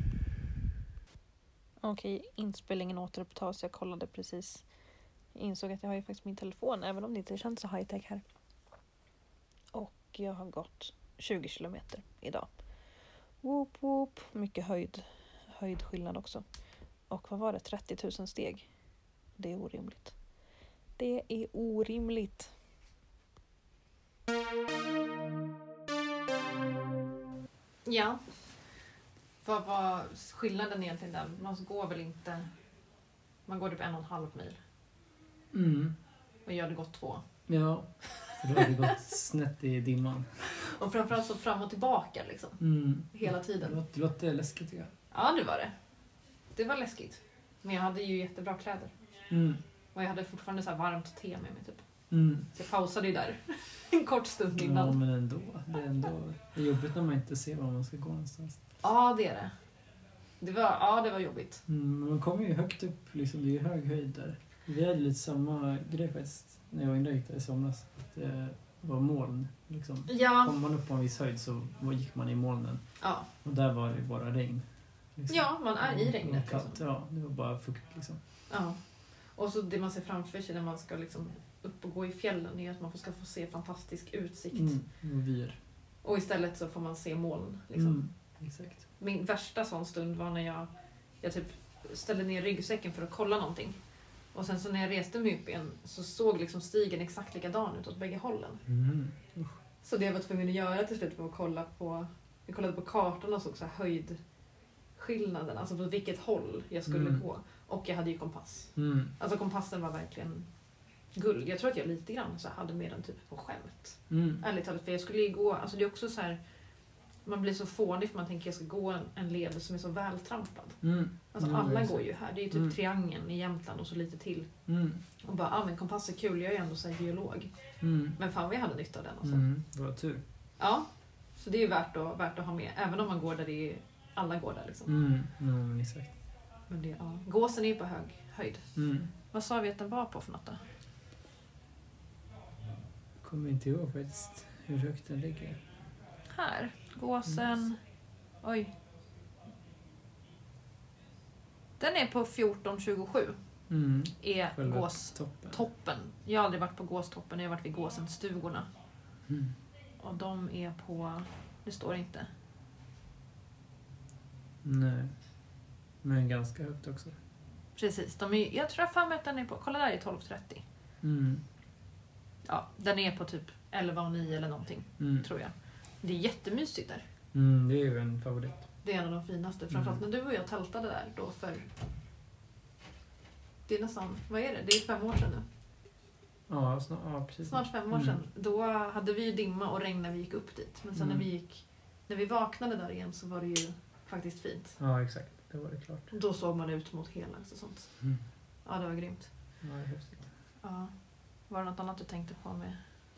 D: Okej, inspelningen återupptas. Jag kollade precis. Jag insåg att jag har ju faktiskt min telefon, även om det inte känns så high-tech här. Och jag har gått tjugo kilometer idag. Woop woop. Mycket höjd, höjdskillnad också. Och vad var det? trettio tusen steg. Det är orimligt. Det är orimligt.
A: Ja. Vad var skillnaden egentligen där? Man går väl inte... Man går typ en och en halv mil.
B: Mm.
A: Och jag hade gått två.
B: Ja, för då hade det gått snett i dimman.
A: Och framförallt så fram och tillbaka liksom.
B: Mm.
A: Hela tiden.
B: Det låter, det låter läskigt tycker jag.
A: Ja, det var det. Det var läskigt. Men jag hade ju jättebra kläder.
B: Mm.
A: Och jag hade fortfarande så här varmt te med mig typ.
B: Mm.
A: Så jag pausade ju där en kort stund innan.
B: Ja, men ändå. Det är ändå det är jobbigt när man inte ser var man ska gå någonstans.
A: Ja, det är det. Det var, ja, det var jobbigt.
B: Mm, man kommer ju högt upp, liksom, det är ju hög höjd där. Vi hade lite samma grej faktiskt när jag var inne där i somras. Det var moln. Liksom.
A: Ja.
B: Kom man upp på en viss höjd så gick man i molnen.
A: Ja.
B: Och där var det bara regn. Liksom.
A: Ja, man är i
B: Det
A: regnet.
B: var kallt,
A: Liksom.
B: ja. Det var bara fukt liksom.
A: Ja. Och så det man ser framför sig när man ska liksom upp och gå i fjällen är att man ska få se fantastisk utsikt.
B: Mm, och vyer.
A: Och istället så får man se moln. Liksom.
B: Mm, exakt.
A: Min värsta sån stund var när jag, jag typ ställde ner ryggsäcken för att kolla någonting. Och sen så när jag reste mig upp igen så såg liksom stigen exakt likadan ut åt bägge hållen.
B: Mm.
A: Så det jag var tvungen att göra till slut var att kolla på, jag kollade på kartan och såg så här höjdskillnaden, alltså på vilket håll jag skulle
B: Mm.
A: gå. Och jag hade ju kompass.
B: Mm.
A: Alltså kompassen var verkligen guld. Jag tror att jag lite grann så hade med den typ på skämt.
B: Mm.
A: Ärligt talat, för jag skulle ju gå, alltså det är också så här, man blir så fånig för man tänker att jag ska gå en, en led som är så vältrampad.
B: Mm.
A: Alltså
B: Mm,
A: alla
B: exakt.
A: går ju här, det är ju typ
B: Mm.
A: triangeln i Jämtland och så lite till.
B: Mm.
A: Och bara, ja ah, men kompass är kul, jag är ju ändå så här geolog.
B: Mm.
A: Men fan vad jag hade nytta av den alltså.
B: Mm. Det var tur.
A: Ja, så det är ju värt att, värt att ha med, även om man går där det är, alla går där liksom.
B: Mm. Ja, men exakt.
A: Men det, ja. Gåsen är ju på hög höjd.
B: Mm.
A: Vad sa vi att den var på för något då?
B: Kommer inte ihåg faktiskt hur högt den ligger.
A: Här, gåsen,
B: Mm.
A: oj. Den är på fjorton tjugosju.
B: Mm.
A: Är
B: Själva
A: gåstoppen.
B: toppen.
A: Jag har aldrig varit på gåstoppen, jag har varit vid gåsenstugorna.
B: Mm.
A: Och de är på, det står inte.
B: Nej. Men ganska högt också.
A: Precis, de är, jag tror för mig att den är på, kolla där är tolv trettio.
B: Mm.
A: Ja, den är på typ elva och nio eller någonting,
B: Mm.
A: tror jag. Det är jättemysigt där.
B: Mm, det är ju en favorit.
A: Det är en av de finaste. Framförallt
B: Mm.
A: när du och jag tältade där då för... Det är nästan, vad är det? Det är fem år sedan nu.
B: Ja, snart, ja precis.
A: Snart fem år
B: Mm.
A: sedan. Då hade vi ju dimma och regn när vi gick upp dit. Men sen
B: Mm.
A: när vi gick, när vi vaknade där igen så var det ju faktiskt fint.
B: Ja, exakt. det var det klart.
A: Då såg man ut mot Helags och sånt.
B: Mm.
A: Ja, det var grymt.
B: Ja, det är häftigt.
A: Ja. Var det något annat du tänkte på med?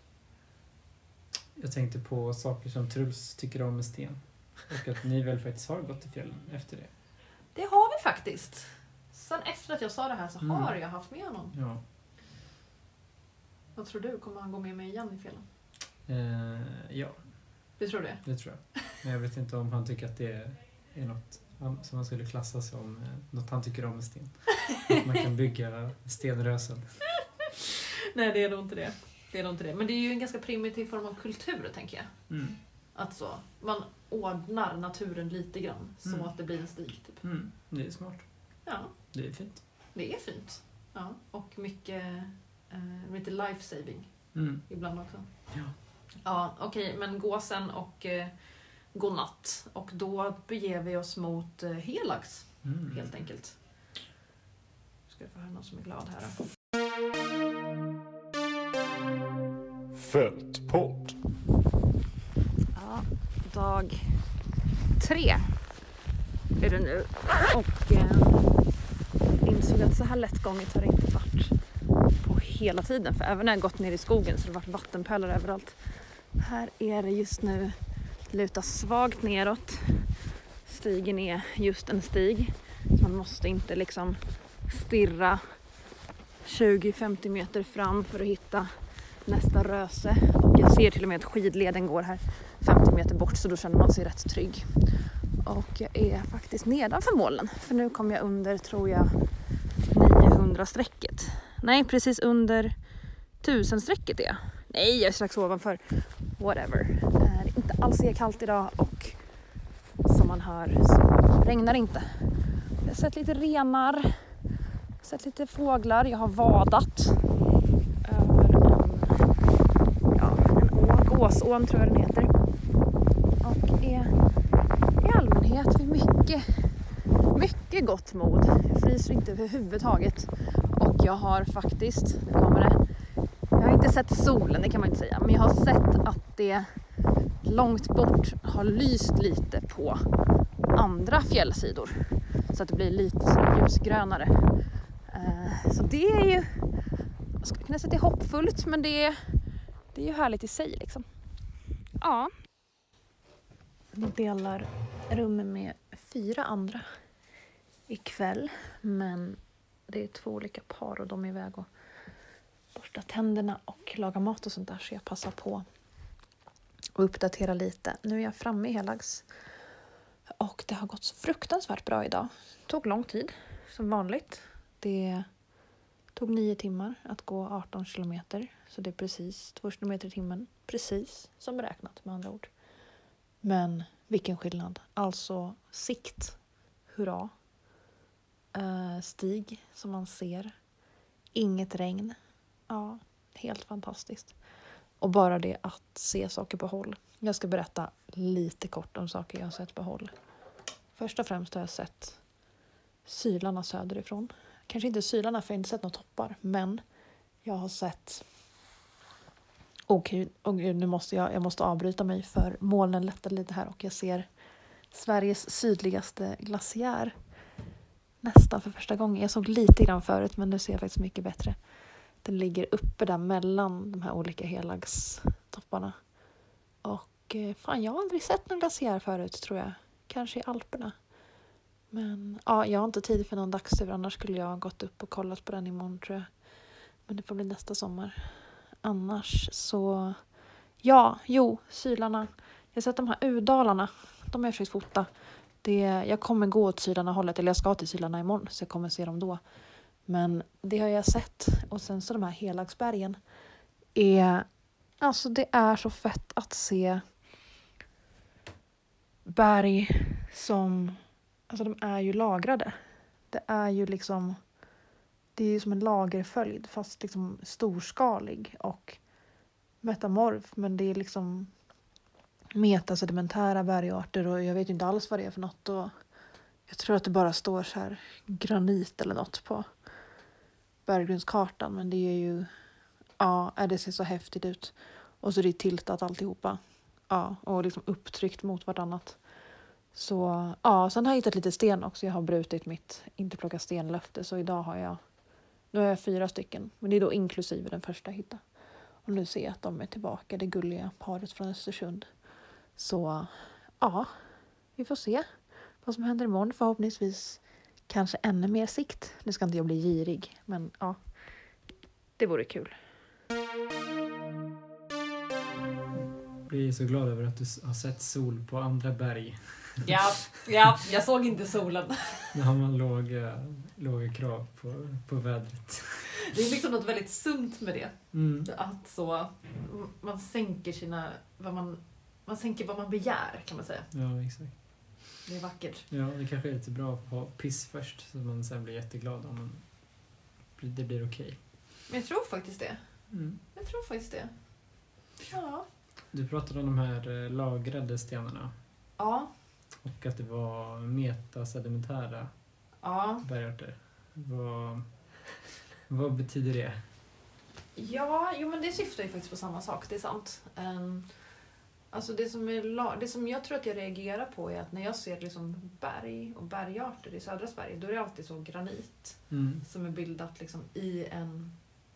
B: Jag tänkte på saker som Truls tycker om med sten. Och att ni väl faktiskt har gått till fjällen efter det.
A: Det har vi faktiskt. Sen efter att jag sa det här så
B: Mm.
A: har jag haft med honom.
B: Ja.
A: Vad tror du? Kommer han gå med mig igen i fjällen?
B: Eh, ja,
A: Du tror det?
B: det tror jag. Men jag vet inte om han tycker att det är något han- som man skulle klassa som eh, något han tycker om med sten. Att man kan bygga stenrösen.
A: Nej, det är nog inte det. Det är nog inte det. Men det är ju en ganska primitiv form av kultur, tänker jag.
B: Mm.
A: Att så, man ordnar naturen lite grann så
B: Mm.
A: att det blir en stig. Typ.
B: Mm. Det är smart.
A: Ja,
B: Det är fint.
A: det är fint. Ja, och mycket, eh, lite life-saving
B: Mm.
A: ibland också.
B: Ja.
A: Ja, okej, men gå sen och eh, godnatt. Och då beger vi oss mot eh, Helags,
B: Mm.
A: helt enkelt. Ska jag få höra någon som är glad här då.
C: Fältpodd.
D: Ja, dag tre är det nu. Och eh, insåg att så här lättgånget har det inte varit på hela tiden. För även när jag gått ner i skogen så har det varit vattenpölar överallt. Här är det just nu lutar svagt neråt. Stigen är just en stig. Så man måste inte liksom stirra tjugo till femtio meter fram för att hitta nästa röse. Och jag ser till och med att skidleden går här femtio meter bort, så då känner man sig rätt trygg. Och jag är faktiskt nedanför molnen, för nu kommer jag under, tror jag, niohundra-strecket. Nej, precis under tusen-strecket är jag. Nej, jag är strax ovanför. Whatever. Det är inte alls lika kallt idag och som man hör så regnar det inte. Jag har sett lite renar, sett lite fåglar. Jag har vadat över en, ja, en å, Gåsån tror jag den heter. Och är i allmänhet vid mycket, mycket gott mod. Jag fryser inte överhuvudtaget. Och jag har faktiskt, nu kommer det, jag har inte sett solen, det kan man inte säga. Men jag har sett att det långt bort har lyst lite på andra fjällsidor. Så att det blir lite ljusgrönare. Så det är ju, jag skulle kunna säga att det är hoppfullt, men det är, det är ju härligt i sig liksom. Ja. Vi delar rummet med fyra andra ikväll, men det är två olika par och de är iväg och borsta tänderna och laga mat och sånt där, så jag passar på att uppdatera lite. Nu är jag framme i Helags och det har gått så fruktansvärt bra idag. Det tog lång tid, som vanligt. Det tog nio timmar att gå arton kilometer, så det är precis två kilometer i timmen, precis som beräknat med andra ord. Men vilken skillnad. Alltså sikt, hurra. Uh, stig som man ser. Inget regn. Ja, helt fantastiskt. Och bara det att se saker på håll. Jag ska berätta lite kort om saker jag har sett på håll. Först och främst har jag sett Sylarna söderifrån. Kanske inte Sylarna, för jag har inte sett några toppar. Men jag har sett... Okej, oh, oh, nu måste jag, jag måste avbryta mig, för molnen lättade lite här och jag ser Sveriges sydligaste glaciär. Nästan för första gången. Jag såg lite grann förut, men nu ser jag faktiskt mycket bättre. Den ligger uppe där mellan de här olika helagstopparna. Och fan, jag har aldrig sett någon glaciär förut, tror jag. Kanske i Alperna. Men ja, jag har inte tid för någon dagstur, annars skulle jag ha gått upp och kollat på den imorgon, tror jag. Men det får bli nästa sommar. Annars så... Ja, jo, Sylarna. Jag har sett de här U-dalarna. De har jag försökt fota. Det, jag kommer gå åt Sylarna hållet, eller jag ska till Sylarna imorgon, så jag kommer se dem då. Men det har jag sett. Och sen så de här Helagsbergen är... Alltså det är så fett att se berg som... Alltså de är ju lagrade. Det är ju liksom... Det är ju som en lagerföljd, fast liksom storskalig och metamorf. Men det är liksom metasedimentära bergarter och jag vet inte alls vad det är för något. Och jag tror att det bara står så här granit eller något på berggrundskartan. Men det är ju... Ja, det ser så häftigt ut. Och så är det tiltat alltihopa. Ja, och liksom upptryckt mot vartannat. Så ja, sen har jag hittat lite sten också. Jag har brutit mitt inte plocka stenlöfte. Så idag har jag, nu har jag fyra stycken. Men det är då inklusive den första jag hittade. Och nu ser jag att de är tillbaka, det gulliga paret från Östersund. Så ja, vi får se vad som händer imorgon. Förhoppningsvis kanske ännu mer sikt. Nu ska inte jag bli girig, men ja, det vore kul.
B: Jag blir så glad över att du har sett sol på andra berg.
A: Ja, ja, jag såg inte solen.
B: Då har man låga, låga krav på, på vädret.
A: Det är liksom något väldigt sunt med det.
B: Mm.
A: Att så, man sänker sina, vad man, man sänker vad man begär, kan man säga.
B: Ja, exakt.
A: Det är vackert.
B: Ja, det kanske är lite bra att ha piss först så att man sen blir jätteglad om man, det blir okej. Okay.
A: Men jag tror faktiskt det.
B: Mm.
A: Jag tror faktiskt det. Ja.
B: Du pratade om de här lagrade stenarna.
A: Ja.
B: Och att det var metasedimentära
A: Ja.
B: bergarter. Vad, vad betyder det?
A: Ja, jo men det syftar ju faktiskt på samma sak, det är sant. Um, alltså det som, är la- det som jag tror att jag reagerar på är att när jag ser liksom berg och bergarter i södra Sverige, då är det alltid så granit
B: Mm.
A: som är bildat liksom i en,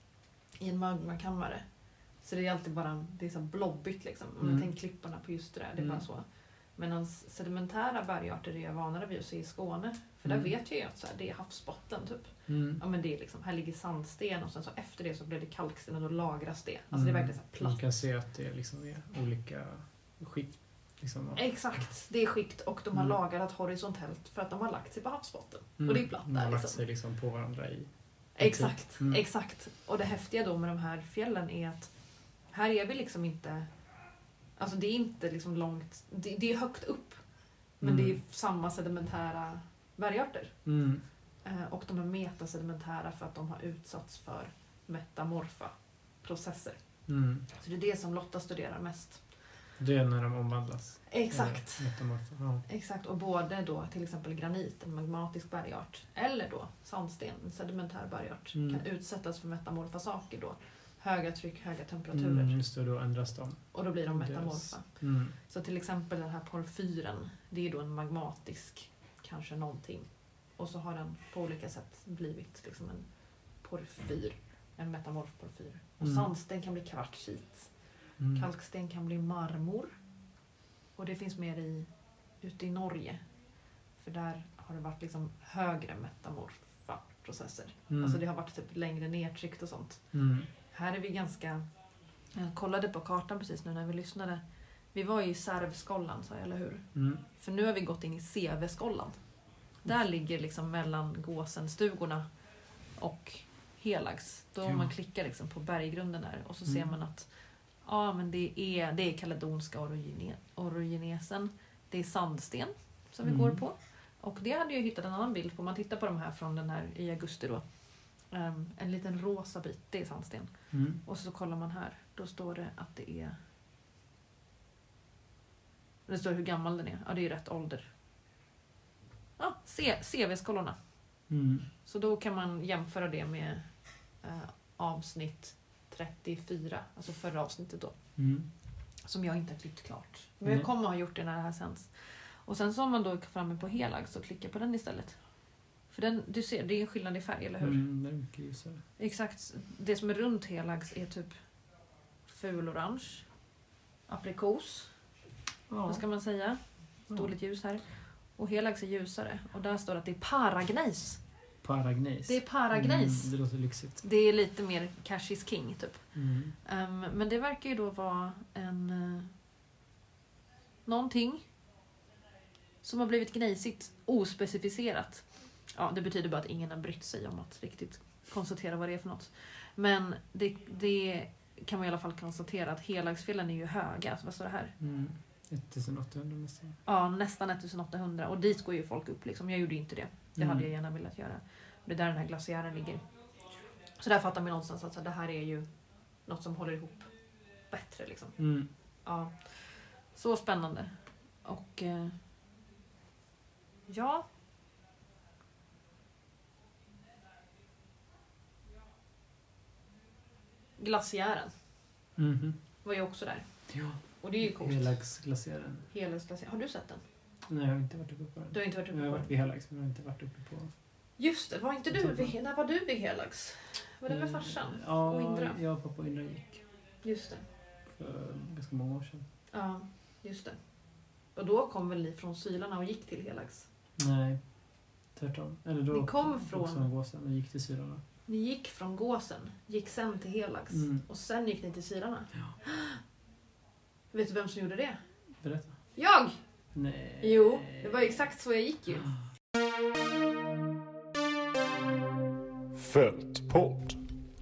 A: i en magmakammare. Så det är alltid bara, det är så blobbigt liksom. Om
B: Mm.
A: jag tänker klipparna på just det där, det är
B: Mm.
A: bara så. Medan sedimentära bergarter är jag vanare vid att se i Skåne. För där
B: Mm.
A: vet jag ju att så här, det är havsbotten typ.
B: Mm.
A: Ja men det är liksom, här ligger sandsten och sen så efter det så blir det kalksten och då lagras det. Alltså det är
B: Mm.
A: verkligen så här platt.
B: Man kan se att det liksom är olika skikt. Liksom.
A: Exakt, det är skikt och de har
B: Mm.
A: lagrat horisontellt för att de har lagt sig på havsbotten.
B: Mm.
A: Och det är platt
B: De har
A: där
B: lagt
A: liksom.
B: sig liksom på varandra i...
A: Exakt,
B: Mm.
A: exakt. Och det häftiga då med de här fjällen är att här är vi liksom inte, alltså det är inte liksom långt, det, det är högt upp. Men
B: Mm.
A: det är samma sedimentära bergarter.
B: Mm.
A: Eh, och de är metasedimentära för att de har utsatts för metamorfa processer.
B: Mm.
A: Så det är det som Lotta studerar mest.
B: Det är när de omvandlas.
A: Exakt.
B: Eh, metamorfa. Ja.
A: Exakt, och både då till exempel granit, en magmatisk bergart, eller då sandsten, en sedimentär bergart,
B: Mm.
A: kan utsättas för metamorfa saker då. Höga tryck, höga temperaturer.
B: Mm, just det, då ändras de.
A: Och då blir de
B: Deras-
A: metamorfa.
B: Mm.
A: Så till exempel den här porfyren, det är då en magmatisk, kanske någonting. Och så har den på olika sätt blivit liksom en porfyr, en metamorf porfyr. Och
B: Mm.
A: sandsten kan bli kvartsit.
B: Mm.
A: Kalksten kan bli marmor. Och det finns mer i, ute i Norge. För där har det varit liksom högre metamorfa processer.
B: Mm.
A: Alltså det har varit typ längre nedtryckt och sånt.
B: Mm.
A: Här är vi ganska... Jag kollade på kartan precis nu när vi lyssnade. Vi var i Särvskollan, sa jag, eller hur?
B: Mm.
A: För nu har vi gått in i Säveskollan. Där ligger liksom mellan Gåsenstugorna och Helags. Då
B: Ja.
A: man klickar liksom på berggrunden där och så
B: Mm.
A: ser man att ja, men det är, det är kaledonska orogene, orogenesen. Det är sandsten som vi
B: Mm.
A: går på. Och det hade jag hittat en annan bild på. Man tittar på de här från den här i augusti då. Um, en liten rosa bit, det är sandsten.
B: Mm.
A: Och så kollar man här. Då står det att det är... Det står hur gammal den är. Ja, det är ju rätt ålder. Ja, C V-skolorna.
B: Mm.
A: Så då kan man jämföra det med eh, avsnitt trettiofyra. Alltså förra avsnittet då.
B: Mm.
A: Som jag inte har klippt klart. Men
B: Nej.
A: jag kommer ha gjort det när det här sänds. Och sen så om man då är framme på Helag så klickar på den istället. För den, du ser, det är en skillnad i färg, eller hur?
B: Mm, det är mycket ljusare.
A: Exakt. Det som är runt Helags är typ fulorange. Aprikos. Vad ska man säga?
B: Ja.
A: Dåligt ljus här. Och Helags är ljusare. Och där står det att det är paragneis.
B: Paragneis.
A: Det är paragneis.
B: Mm, det låter lyxigt.
A: Det är lite mer cash is king typ.
B: Mm.
A: Um, men det verkar ju då vara en... Uh, någonting som har blivit gnejsigt, ospecificerat. Ja, det betyder bara att ingen har brytt sig om att riktigt konstatera vad det är för något. Men det, det kan man i alla fall konstatera att Helagsfjällen är ju höga. Så vad står det här?
B: Mm. ettusen åttahundra nästan.
A: Ja, nästan ettusen åttahundra. Och dit går ju folk upp liksom. Jag gjorde inte det. Det
B: Mm.
A: hade jag gärna velat göra. Det är där den här glaciären ligger. Så där fattar man någonstans att så här, det här är ju något som håller ihop bättre liksom.
B: Mm.
A: Ja. Så spännande. Och eh, ja. Glaciären
B: Mhm.
A: var ju också där.
B: Ja.
A: Och det är ju coolt.
B: Helagsglaciären.
A: Helagsglaciär. Har du sett den?
B: Nej, jag har inte varit uppe på den.
A: Du har inte varit uppe
B: Jag har
A: på
B: varit
A: den?
B: vid Helax, men jag har inte varit uppe på...
A: Just det, var inte du vid, när var du vid Helax? Var det med
B: Eh,
A: farsan?
B: Ja,
A: och Indra?
B: jag och pappa och Indra gick
A: Just det.
B: för ganska många år sedan.
A: Ja, just det. Och då kom väl ni från Sylarna och gick till Helax?
B: Nej, tvärtom. Eller då
A: Ni kom från-
B: från Gåsen och gick till Sylarna.
A: Ni gick från Gåsen, gick sen till Helax
B: Mm.
A: och sen gick ni till Sylarna.
B: Ja.
A: Vet du vem som gjorde det?
B: Berätta.
A: Jag!
B: Nej.
A: Jo, det var exakt så jag gick ju.
C: Fältpodd.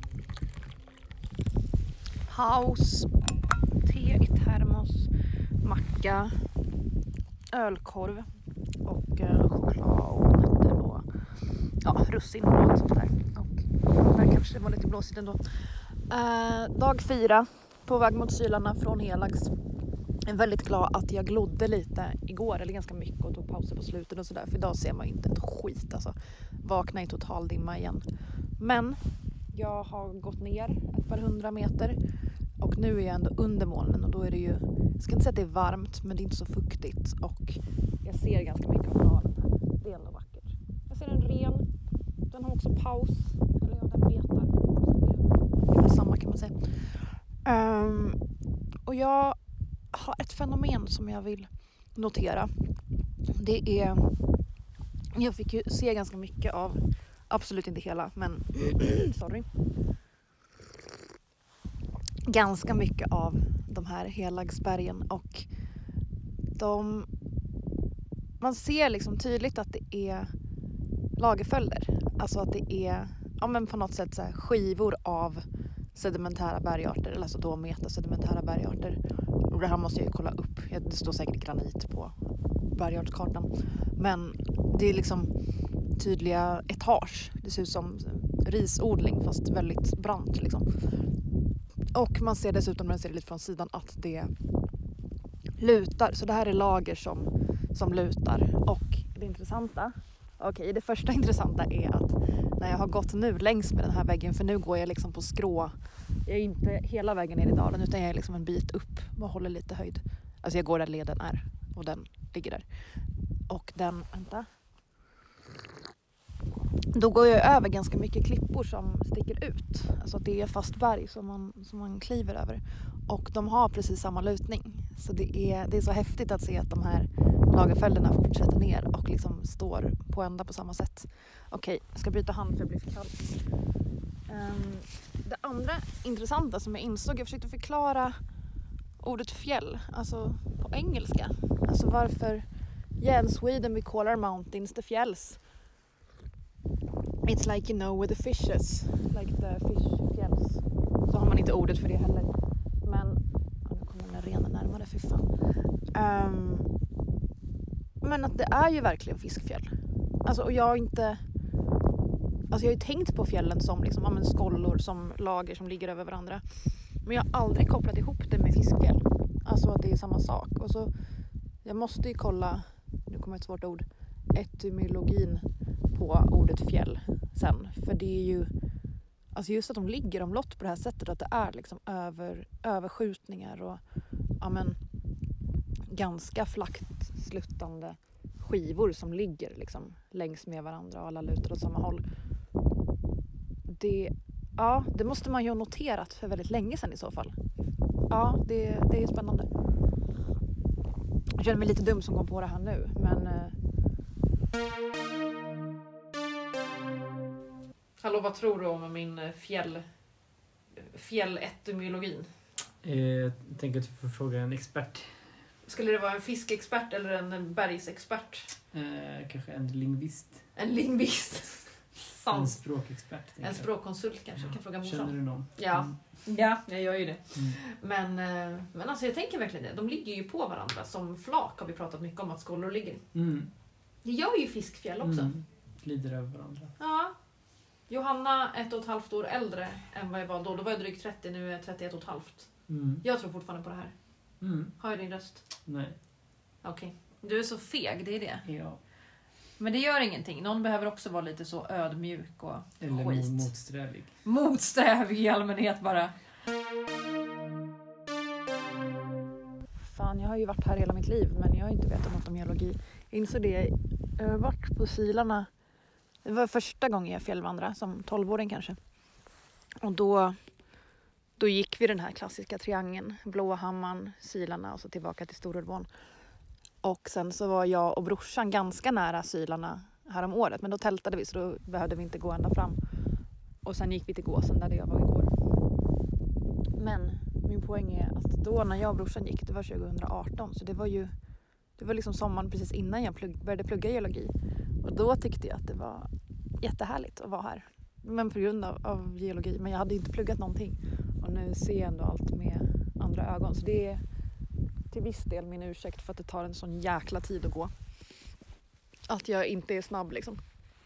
D: Paus, te i termos, macka, ölkorv och eh, choklad och nötter och ja, russin och allt sånt där. Och där kanske det var lite blåsigt ändå. Eh, dag fyra, på väg mot Sylarna från Helax. Jag är väldigt glad att jag glodde lite igår, eller ganska mycket, och tog pauser på slutet och sådär. För idag ser man ju inte ett skit alltså. Vakna i total dimma igen. Men jag har gått ner ett par hundra meter och nu är jag ändå under molnen och då är det ju, jag ska inte säga att det är varmt, men det är inte så fuktigt och jag ser ganska mycket av dalen här. Det är ändå vackert. Jag ser en ren, den har också paus, eller ja, den betar. Det är väl samma kan man säga. Um, och jag har ett fenomen som jag vill notera. Det är, jag fick ju se ganska mycket av, absolut inte hela, men sorry. Ganska mycket av de här Helagsbergen och de, man ser liksom tydligt att det är lagerföljder. Alltså att det är, ja men på något sätt så här skivor av sedimentära bergarter, eller alltså då metasedimentära bergarter. Och det här måste jag ju kolla upp. Det står säkert granit på bergartskartan. Men det är liksom tydliga etage. Det ser ut som risodling fast väldigt brant liksom. Och man ser dessutom när man ser det lite från sidan att det lutar. Så det här är lager som, som lutar. Och det intressanta, okej okay, det första intressanta är att när jag har gått nu längs med den här väggen, för nu går jag liksom på skrå. Jag är inte hela vägen ner i dalen utan jag är liksom en bit upp och håller lite höjd. Alltså jag går där leden är och den ligger där. Och den, vänta. Då går jag över ganska mycket klippor som sticker ut. Alltså det är fast berg som man, som man kliver över. Och de har precis samma lutning. Så det är, det är så häftigt att se att de här lagerföljderna fortsätter ner och liksom står på ända på samma sätt. Okej, jag ska byta hand för jag blir för kall. Um, det andra intressanta som jag insåg, jag försökte förklara ordet fjäll, alltså på engelska. Alltså varför, yeah, in Sweden we call our mountains the fjälls. It's like, you know, with the fishes, like the fish fjälls. Så har man inte ordet för det heller. Men, ja, nu kommer den här renen närmare, fy fan. Um, men att det är ju verkligen fiskfjäll. Alltså, och jag har inte... Alltså jag har ju tänkt på fjällen som liksom, ja, men skollor, som lager som ligger över varandra. Men jag har aldrig kopplat ihop det med fiskfjäll. Alltså att det är samma sak. Och så, jag måste ju kolla, nu kommer ett svårt ord, etymologin på ordet fjäll sen. För det är ju, alltså just att de ligger omlott på det här sättet, att det är liksom över, överskjutningar och ja men ganska flackt sluttande skivor som ligger liksom längs med varandra och alla lutar åt samma håll. Det, ja, det måste man ju ha noterat för väldigt länge sedan i så fall. Ja, det, det är spännande. Jag känner mig lite dum som kom på det här nu, men... Eh...
A: Hallå, vad tror du om min fjäll, fjälletymologin?
B: Jag tänker att du får fråga en expert.
A: Skulle det vara en fiskexpert eller en bergsexpert?
B: Eh, kanske en lingvist.
A: En lingvist.
B: En språkexpert.
A: En språkkonsult kanske. Jag kan fråga morsan.
B: Känner du någon?
A: Ja.
B: Mm.
A: Ja, jag gör ju det.
B: Mm.
A: Men, men alltså jag tänker verkligen det. De ligger ju på varandra som flak, har vi pratat mycket om att skollor ligger.
B: Mm.
A: Det gör ju fiskfjäll också.
B: Mm. Glider över varandra.
A: Ja. Johanna, ett och ett halvt år äldre än vad jag var då. Då var jag drygt trettio, nu är jag trettioett och ett halvt.
B: Mm.
A: Jag tror fortfarande på det här.
B: Mm.
A: Har jag din röst?
B: Nej.
A: Okej. Okay. Du är så feg, det är det.
B: Ja.
A: Men det gör ingenting. Någon behöver också vara lite så ödmjuk och
B: Eller
A: skit.
B: motsträvig.
A: Motsträvig i allmänhet bara.
D: Fan, jag har ju varit här hela mitt liv, men jag har inte vetat något om geologi Jag insåg det. Jag har varit på Silarna. Det var första gången jag fjällvandrade, som tolvåring kanske. Och då, då gick vi den här klassiska triangeln. Blåhamman, Silarna och så tillbaka till Storulvån. Och sen så var jag och brorsan ganska nära Silarna här om året. Men då tältade vi så då behövde vi inte gå ända fram. Och sen gick vi till Gåsen där jag var igår. Men min poäng är att då när jag och brorsan gick, det var tjugo arton. Så det var ju det var liksom sommaren precis innan jag plugg, började plugga geologi. Och då tyckte jag att det var jättehärligt att vara här. Men på grund av, av geologi. Men jag hade inte pluggat någonting. Och nu ser jag ändå allt med andra ögon. Så det är till viss del min ursäkt för att det tar en sån jäkla tid att gå. Att jag inte är snabb liksom.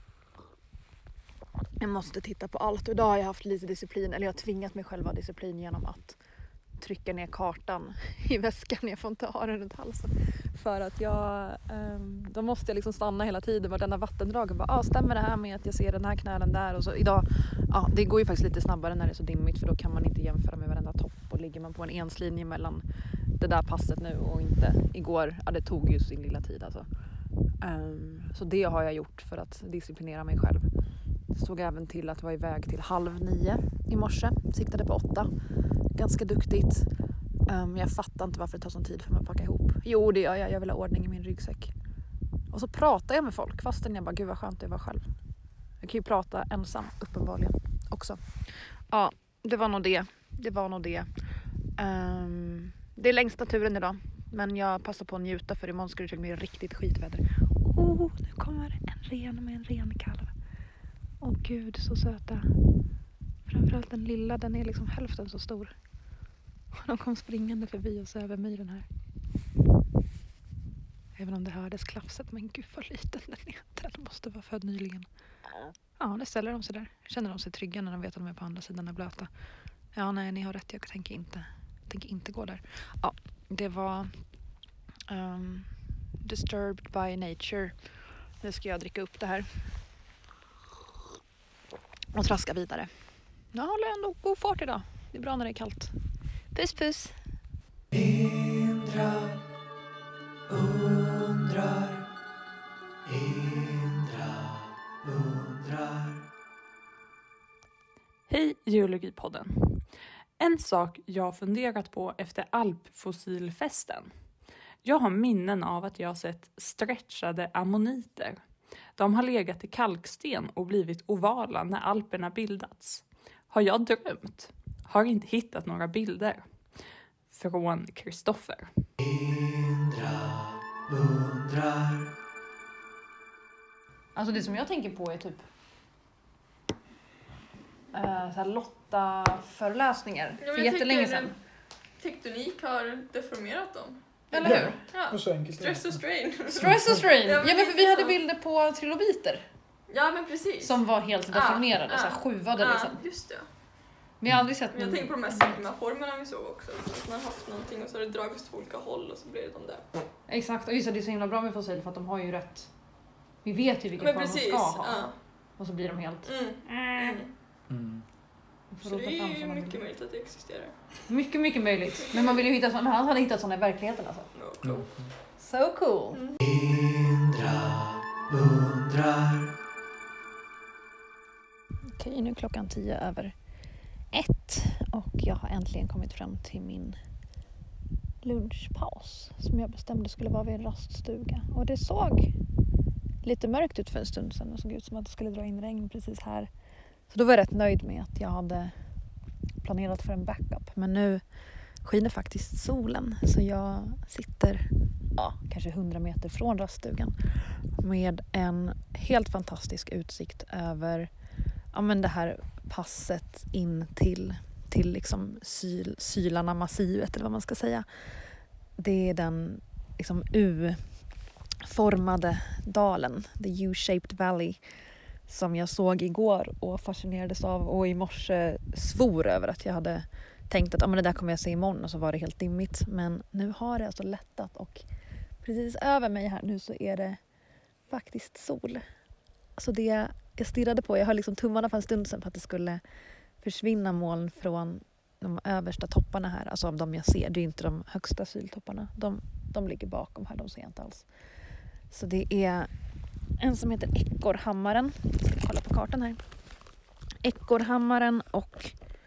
D: Jag måste titta på allt. Och idag har jag haft lite disciplin. Eller jag har tvingat mig själv att ha disciplin genom att trycka ner kartan i väskan. Jag får inte ha den runt halsen. För att jag, um, då måste jag liksom stanna hela tiden. Vartenda vattendrag och bara, ah, stämmer det här med att jag ser den här knölen där? Och så idag, ja, det går ju faktiskt lite snabbare när det är så dimmigt. För då kan man inte jämföra med varenda topp. Och ligger man på en enslinje mellan det där passet nu och inte igår. Ja, det tog ju sin lilla tid alltså. Um, så det har jag gjort för att disciplinera mig själv. Det såg även till att vara iväg till halv nio i morse. Siktade på åtta. Ganska duktigt. Um, jag fattar inte varför det tar sån tid för mig att packa ihop. Jo, det gör jag. Jag vill ha ordning i min ryggsäck. Och så pratar jag med folk fastän jag bara, gud vad skönt det var själv. Jag kan ju prata ensam, uppenbarligen, också. Ja, det var nog det. Det var nog det. Um, det är längsta turen idag. Men jag passar på att njuta för imorgon ska det till bli riktigt skitväder. Oh, nu kommer en ren med en ren kalv. Åh oh, gud, så söta. Framförallt den lilla, den är liksom hälften så stor. De kom springande förbi oss över myren här. Även om det hördes klafset, men gud vad liten den är. Den måste vara född nyligen. Ja, det ställer de sig där. Känner de sig trygga när de vet att de är på andra sidan är blöta. Ja, nej, ni har rätt. Jag tänker inte, tänker inte gå där. Ja, det var um, Disturbed by Nature. Nu ska jag dricka upp det här. Och traska vidare. Jag håller ändå god fart idag. Det är bra när det är kallt. Puss, puss.
C: Indra undrar, Indra undrar.
E: Hej Geologipodden. En sak jag funderat på efter alpfossilfesten. Jag har minnen av att jag har sett stretchade ammoniter. De har legat i kalksten och blivit ovala när Alperna bildats. Har jag drömt? Har inte hittat några bilder. Från Kristoffer.
C: Indra undrar.
A: Alltså det som jag tänker på är typ uh, så här Lotta-föreläsningar
F: Ja,
A: för jättelänge sedan.
F: Tektonik har deformerat dem.
A: Eller hur?
F: Ja.
B: Och så enkelt.
F: Stress och strain.
A: Stress och strain.
F: Ja,
A: Ja,
F: men
A: men för vi hade
F: så.
A: bilder på trilobiter
F: Ja, men precis.
A: som var helt deformerade,
F: Ja,
A: så här
F: ja.
A: skjuvade
F: Ja,
A: liksom.
F: just det.
A: Men jag har aldrig sett
F: Men jag
A: någon-
F: tänker på de här sigmaformerna vi såg också. Att man har haft någonting och så har det dragits åt olika håll och så blir det de där.
A: Exakt, och just det, det är så himla bra med fossiler för att de har ju rätt. Vi vet ju vilken
F: Men
A: form
F: precis.
A: de ska ha.
F: Ja.
A: Och så blir de helt...
F: Mm. Mm.
B: Mm.
A: Vi får
F: Så
A: rota
F: det
A: fram
F: är ju
A: sådana
F: mycket
A: bilder.
F: möjligt att det existerar.
A: Mycket, mycket möjligt. Men man vill ju hitta sådana, han hade hittat sådana i verkligheten alltså.
F: No, cool.
B: Mm.
A: So cool.
F: Mm.
C: Indra undrar.
D: Okej, nu är klockan tio över ett och jag har äntligen kommit fram till min lunchpaus som jag bestämde skulle vara vid en raststuga. Och det såg lite mörkt ut för en stund sedan och såg ut som att det skulle dra in regn precis här. Så då var jag rätt nöjd med att jag hade planerat för en backup. Men nu skiner faktiskt solen så jag sitter ja, kanske hundra meter från raststugan med en helt fantastisk utsikt över ja, men det här passet in till, till liksom syl, Sylarna massivet eller vad man ska säga. Det är den liksom U-formade dalen, the U-shaped valley, som jag såg igår och fascinerades av och i morse svor över att jag hade tänkt att ja, men det där kommer jag se imorgon och så var det helt dimmigt. Men nu har det alltså lättat och precis över mig här nu så är det faktiskt sol. Alltså det jag stirrade på, jag höll liksom tummarna för en stund sedan för att det skulle försvinna moln från de översta topparna här. Alltså av de jag ser, det är inte de högsta syltopparna. De, de ligger bakom här, de ser jag inte alls. Så det är en som heter Ekorrhammaren. Jag ska kolla på kartan här. Ekorrhammaren och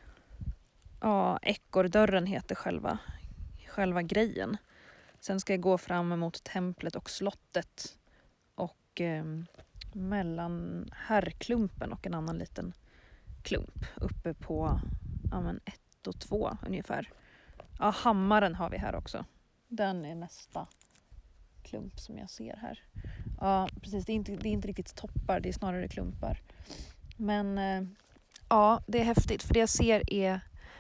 D: ja, Ekorrdörren heter själva, själva grejen. Sen ska jag gå fram mot templet och slottet och eh, mellan herrklumpen och en annan liten klump uppe på ja, men ett och två ungefär. Ja, hammaren har vi här också. Den är nästa klump som jag ser här. Ja, precis. Det är inte, det är inte riktigt toppar, det är snarare klumpar. Men eh, ja, det är häftigt. För det jag ser är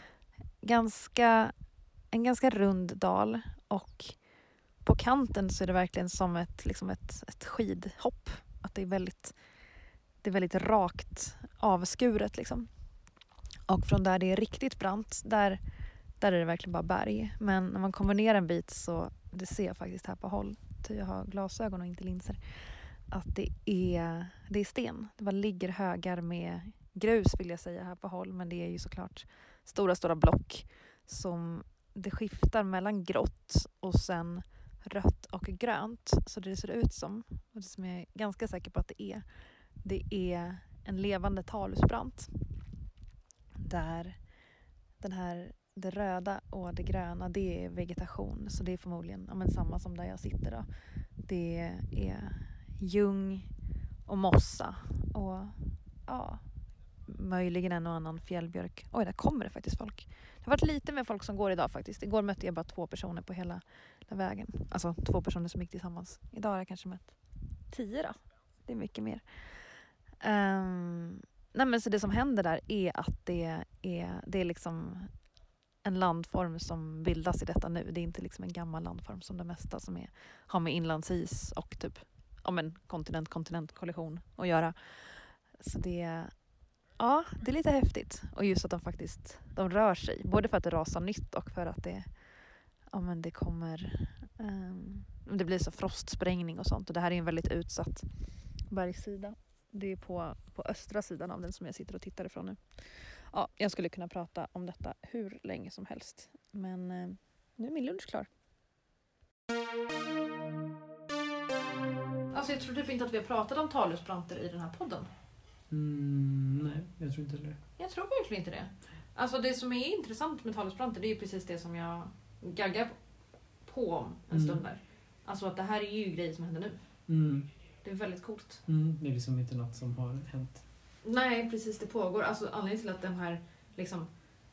D: ganska, en ganska rund dal. Och på kanten så är det verkligen som ett, liksom ett, ett skidhopp. Att det är väldigt, det är väldigt rakt avskuret liksom. Och från där det är riktigt brant, där, där är det verkligen bara berg. Men när man kommer ner en bit så, det ser jag faktiskt här på håll. Jag har glasögon och inte linser. Att det är, det är sten. Det bara ligger högar med grus vill jag säga här på håll. Men det är ju såklart stora, stora block som det skiftar mellan grått och sen rött och grönt. Så det ser ut som, och det som jag är ganska säker på att det är, det är en levande talusbrant. Där den här, det röda och det gröna, det är vegetation. Så det är förmodligen ja, men samma som där jag sitter då. Det är ljung och mossa och ja, möjligen en och annan fjällbjörk. Oj, där kommer det faktiskt folk. Det har varit lite med folk som går idag faktiskt. Igår mötte jag bara två personer på hela den vägen. Alltså två personer som gick tillsammans. Idag har jag kanske mött tio då. Det är mycket mer. Um, nej men så det som händer där är att det är, det är liksom en landform som bildas i detta nu. Det är inte liksom en gammal landform som det mesta som är, har med inlandsis och typ om en kontinent-kontinent-kollision att göra. Så det är, ja, det är lite häftigt. Och just att de faktiskt de rör sig. Både för att det rasar nytt och för att det, ja, men det kommer um, det blir så frostsprängning och sånt. Och det här är en väldigt utsatt bergssida. Det är på, på östra sidan av den som jag sitter och tittar ifrån nu. Ja, jag skulle kunna prata om detta hur länge som helst. Men eh, nu är min lunch klar.
A: Alltså jag tror typ inte att vi har pratat om talusplantor i den här podden.
B: Mm, nej, jag tror inte det.
A: Jag tror verkligen inte det. Alltså det som är intressant med talusplantor, det är ju precis det som jag gaggar på om en
B: Mm.
A: stund där. Alltså att det här är ju grejer som händer nu.
B: Mm.
A: Det är väldigt coolt.
B: Mm, det är liksom inte något som har hänt.
A: Nej, precis, det pågår. Alltså anledningen till att de här liksom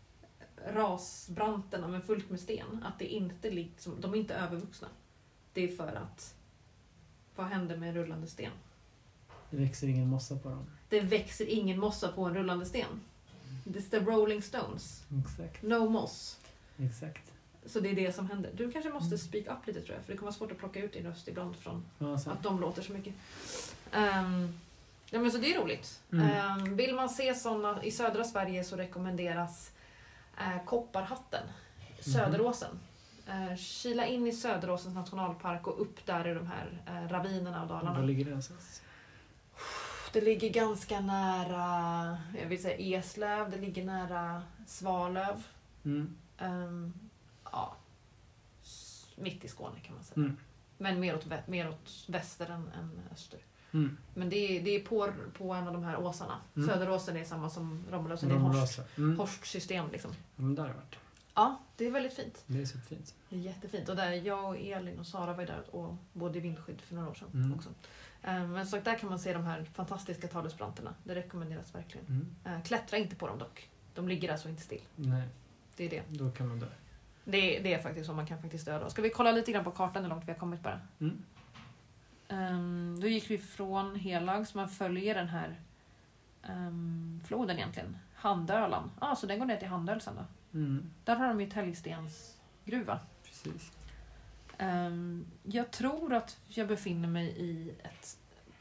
A: rasbranterna med fullt med sten, att det inte liksom, de är inte övervuxna. Det är för att vad händer med rullande sten?
B: Det växer ingen mossa på dem.
A: Det växer ingen mossa på en rullande sten. It's the rolling stones.
B: Exakt.
A: No moss.
B: Exakt.
A: Så det är det som händer. Du kanske måste speak up lite tror jag, för det kommer vara svårt att plocka ut din röst ibland från
B: Ja, så.
A: att de låter så mycket. Um, ja, men så det är roligt.
B: Mm.
A: Um, vill man se sådana i södra Sverige så rekommenderas uh, Kopparhatten, Söderåsen. Uh, kila in i Söderåsens nationalpark och upp där i de här uh, ravinerna av Dalarna.
B: Var ligger det någonstans?
A: Det ligger ganska nära, jag vill säga Eslöv, det ligger nära Svalöv.
B: Mm.
A: Um, ja, s- mitt i Skåne kan man säga.
B: Mm.
A: Men mer åt, vä- mer åt väster än, än öster.
B: Mm.
A: Men det är, det är på, på en av de här åsarna.
B: Mm.
A: Söderåsen är samma som Romelåsen. Det är ett horst,
B: Romulösa. Mm.
A: horstsystem liksom.
B: Ja, men där har jag varit.
A: Ja, det är väldigt fint.
B: Det är så fint.
A: Det är jättefint. Och där jag och Elin och Sara var ju där och bodde i vindskydd för några år sedan
B: Mm.
A: också. Um, men så där kan man se de här fantastiska talusplantorna. Det rekommenderas verkligen.
B: Mm.
A: Uh, klättra inte på dem dock. De ligger alltså inte still.
B: Nej,
A: Det är det.
B: då kan man dö.
A: Det, det är faktiskt så man kan faktiskt dö då. Ska vi kolla lite grann på kartan hur långt vi har kommit bara?
B: Mm.
A: Um, då gick vi från Helag så man följer den här um, floden egentligen. Handölan. Ja, ah, så den går ner till Handöl sen då.
B: Mm.
A: Där har de ju täljstensgruva.
B: Precis.
A: Um, jag tror att jag befinner mig i ett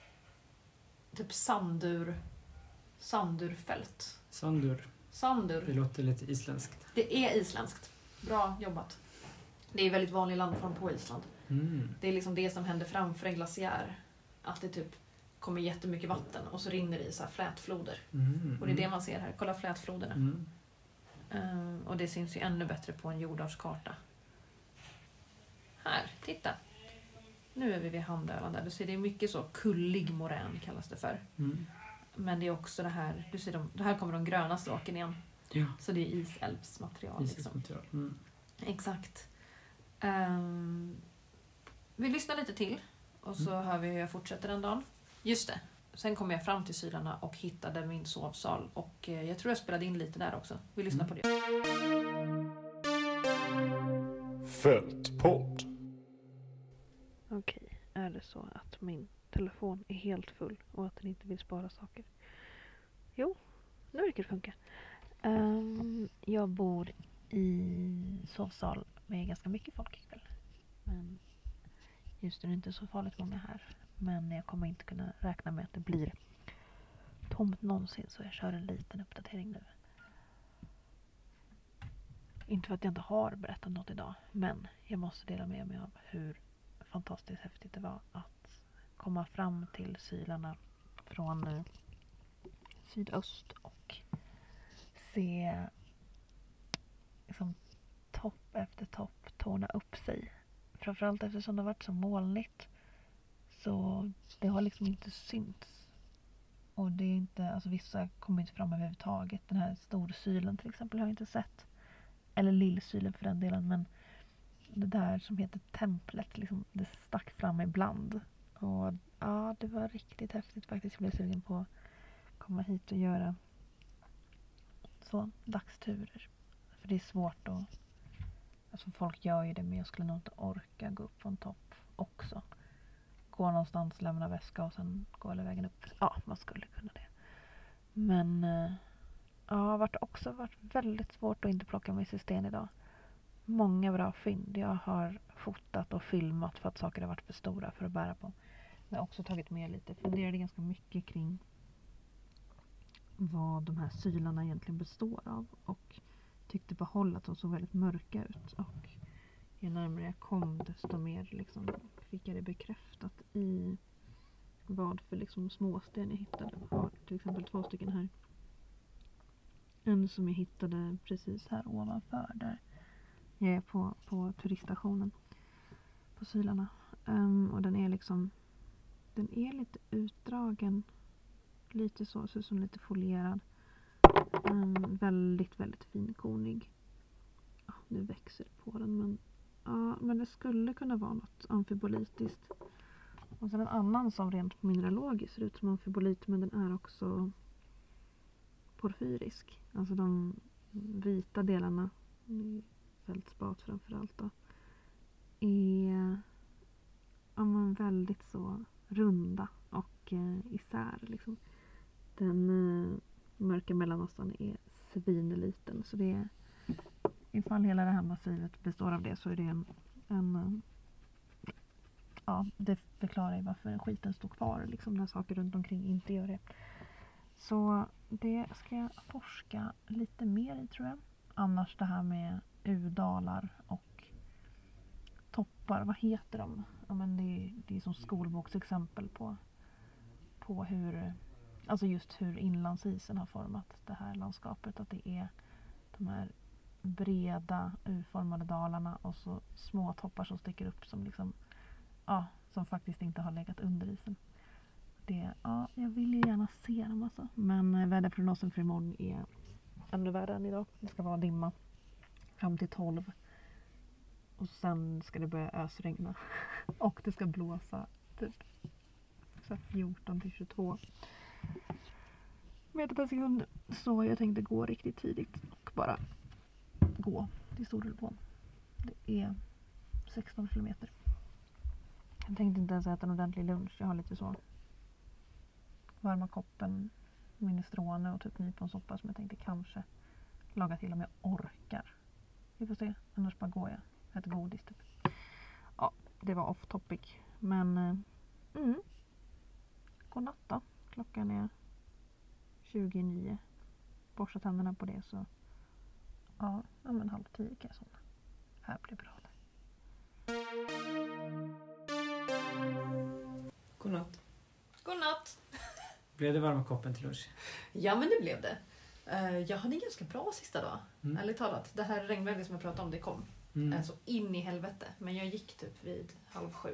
A: typ sandur sandurfält.
B: Sandur.
A: Sandur.
B: Det låter lite isländskt.
A: Det är isländskt. Bra jobbat. Det är väldigt vanlig landform på Island.
B: Mm.
A: Det är liksom det som händer framför en glaciär. Att det typ kommer jättemycket vatten och så rinner det i så här flätfloder.
B: Mm.
A: Och det är det man ser här. Kolla flätfloderna.
B: Mm.
A: Um, och det syns ju ännu bättre på en jordartskarta. Här, titta. nu är vi vid Handöland där. Du ser det är mycket så kullig morän kallas det för.
B: Mm.
A: Men det är också det här, du ser de, det här kommer de gröna stråken igen.
B: Ja.
A: Så det är isälvsmaterial. Liksom.
B: Isälvsmaterial. Mm.
A: Exakt. Um, vi lyssnar lite till och så
B: Mm.
A: hör vi hur jag fortsätter den dagen. Just det. Sen kom jag fram till Sylarna och hittade min sovsal och eh, jag tror jag spelade in lite där också. Vi lyssnar
B: Mm.
A: på det.
G: Fältpodd.
D: Okej, är det så att min telefon är helt full och att den inte vill spara saker? Jo, nu verkar det funka. Um, jag bor i sovsal med ganska mycket folk ikväll. Men just nu är det inte så farligt många här. Men jag kommer inte kunna räkna med att det blir tomt någonsin, så jag kör en liten uppdatering nu. Inte för att jag inte har berättat något idag, men jag måste dela med mig av hur fantastiskt häftigt det var att komma fram till Sylarna från eh, sydöst och se liksom, topp efter topp torna upp sig. Framförallt eftersom det har varit så molnigt, så det har liksom inte synts. Och det är inte, alltså vissa kommer inte fram överhuvudtaget. Den här storsylen till exempel har jag inte sett. Eller lillsylen för den delen, men det där som heter templet, liksom, det stack fram ibland. Och ja, det var riktigt häftigt faktiskt. Jag blev sugen på att komma hit och göra så dagsturer. För det är svårt att, alltså folk gör ju det, men jag skulle nog inte orka gå upp på en topp också. Gå någonstans, lämna väska och sen gå hela vägen upp. Ja, man skulle kunna det. Men ja, det har varit också varit väldigt svårt att inte plocka med sig sten idag. Många bra fynd. Jag har fotat och filmat för att saker har varit för stora för att bära på. Jag har också tagit med lite. Funderade ganska mycket kring vad de här sylarna egentligen består av. Och tyckte på håll att de såg väldigt mörka ut. Och ju närmare jag kom desto mer liksom fick jag det bekräftat i vad för liksom småsten jag hittade. Jag har till exempel två stycken här. En som jag hittade precis här ovanför där jag är på, på turiststationen på Sylarna. Um, och den är liksom den är lite utdragen. Lite så, så som lite folierad. Um, väldigt, väldigt finkornig. Ja, nu växer det på den, men ja, men det skulle kunna vara något amfibolitiskt. Och sen en annan som rent mineralogiskt ser ut som amfibolit, men den är också porfyrisk. Alltså de vita delarna i fältspat framförallt då är ja, men väldigt så runda och eh, isär liksom. Den eh, mörka mellanåstan är svinliten, så det är, ifall hela det här massivet består av det, så är det en, en ja, det förklarar ju varför skiten står kvar liksom, när saker runt omkring inte gör det. Så det ska jag forska lite mer i, tror jag. Annars det här med udalar och toppar, vad heter de? Ja, men det, är, det är som skolboksexempel på, på hur, alltså just hur inlandsisen har format det här landskapet. Att det är de här breda U-formade dalarna och så små toppar som sticker upp som liksom, ja, som faktiskt inte har legat under isen. Det, ja, jag vill ju gärna se dem alltså. Men väderprognosen för imorgon är ännu värre än idag. Det ska vara dimma fram till tolv. Och sen ska det börja ösregna. Och det ska blåsa typ så fjorton till tjugotvå meter per sekund. Så jag tänkte gå riktigt tidigt och bara gå till Storulvån. Det är sexton kilometer. Jag tänkte inte ens äta en ordentlig lunch. Jag har lite så varma koppen, minestrone och typ nyponsoppa som jag tänkte kanske laga till om jag orkar. Vi får se, annars bara går jag. Äter godis typ. Ja, det var off topic. Men mm, godnatt då. Klockan är tjugo i nio. Borsta tänderna på det, så ja, men halv tio kan jag somna. Här blir bra det.
B: Godnatt.
A: Godnatt!
B: Blev det varma koppen till lunch?
A: Ja, men det blev det. Uh, jag hade en ganska bra sista dag.
B: Mm.
A: Ärligt talat. Det här regnvädret som jag pratade om, det kom.
B: Mm.
A: Alltså in i helvete. Men jag gick typ vid halv sju.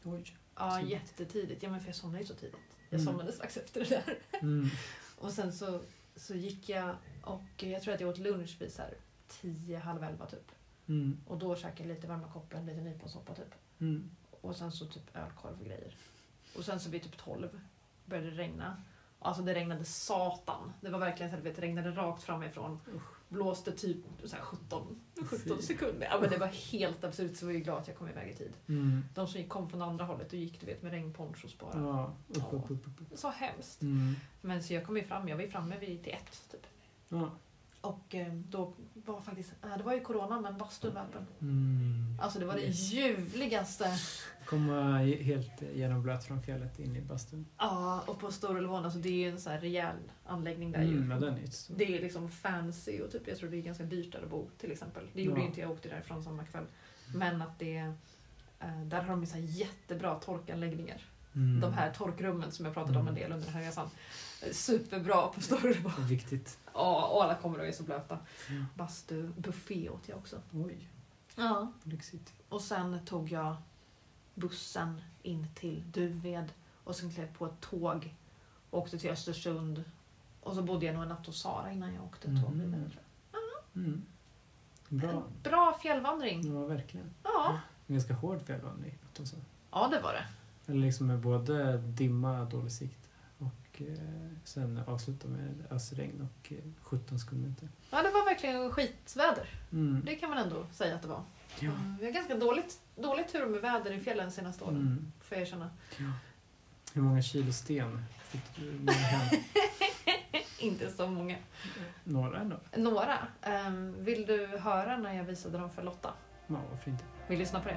B: Oj.
A: Ja,
B: Tidigt.
A: jättetidigt. Ja, men för jag somnade ju så tidigt. Jag
B: Mm.
A: somnade strax efter det där.
B: Mm.
A: Och sen så, så gick jag och jag tror att jag åt lunch vid så här tio, halv elva typ.
B: Mm.
A: Och då käkade jag lite varma koppen, lite nyponsoppa typ.
B: Mm.
A: Och sen så typ ölkorv och grejer. Och sen så vid typ tolv började det regna. Alltså det regnade satan. Det var verkligen så att det regnade rakt framifrån. Blåste typ så här sjutton, sjutton sekunder. Ja, men det var helt absurt, så jag var ju glad att jag kom iväg i tid.
B: Mm.
A: De som kom från andra hållet, då gick du vet med regnponchos bara.
B: Ja, upp,
A: Ja.
B: upp, upp, upp, upp.
A: Så hemskt.
B: Mm.
A: Men så jag kom ju fram, jag var ju framme vid till ett typ.
B: Ja.
A: Och eh, då var faktiskt, äh, det var ju corona men bastun var öppen.
B: Mm.
A: Alltså det var det
B: Yes.
A: ljuvligaste.
B: Komma helt genomblöt från fjället in i bastun.
A: Ja, och på Storulvån, alltså det är ju en så här rejäl anläggning där ju.
B: Mm, ja, den är ju stor.
A: Det är liksom fancy och typ, jag tror det är ganska dyrt där att bo till exempel. Det gjorde
B: Ja.
A: ju inte jag, åkte därifrån samma kväll. Men att det, eh, där har de ju så här jättebra torkanläggningar.
B: Mm.
A: De här torkrummen som jag pratade om en
B: Mm.
A: del under den här resan. Superbra på Storulvån.
B: Det är viktigt.
A: Ja, och alla kommer och är så blöta.
B: Mm.
A: Bastu, buffé åt jag också.
B: Oj,
A: Ja.
B: lyxigt.
A: Och sen tog jag bussen in till Duved och sen klev på ett tåg och åkte till Östersund. Och så bodde jag nog en natt hos Sara innan jag åkte tåg vidare.
B: Mm. Mm. Bra.
A: En bra fjällvandring.
B: Ja, verkligen.
A: Ja.
B: En ganska hård fjällvandring. Och så.
A: Ja, det var det.
B: Eller liksom med både dimma, dålig sikt och eh, sen avsluta med ösregn och eh, sjutton sekunder.
A: Ja, det var verkligen skitväder.
B: Mm.
A: Det kan man ändå säga att det var.
B: Ja.
A: Vi har ganska dåligt, dåligt tur med väder i fjällen senaste åren.
B: Mm.
A: Får jag erkänna.
B: Hur många kilo sten fick du med hem?
A: Inte så många.
B: Några ändå?
A: Några. Um, vill du höra när jag visade dem för Lotta?
B: Ja, varför inte?
A: Vi lyssnar på det.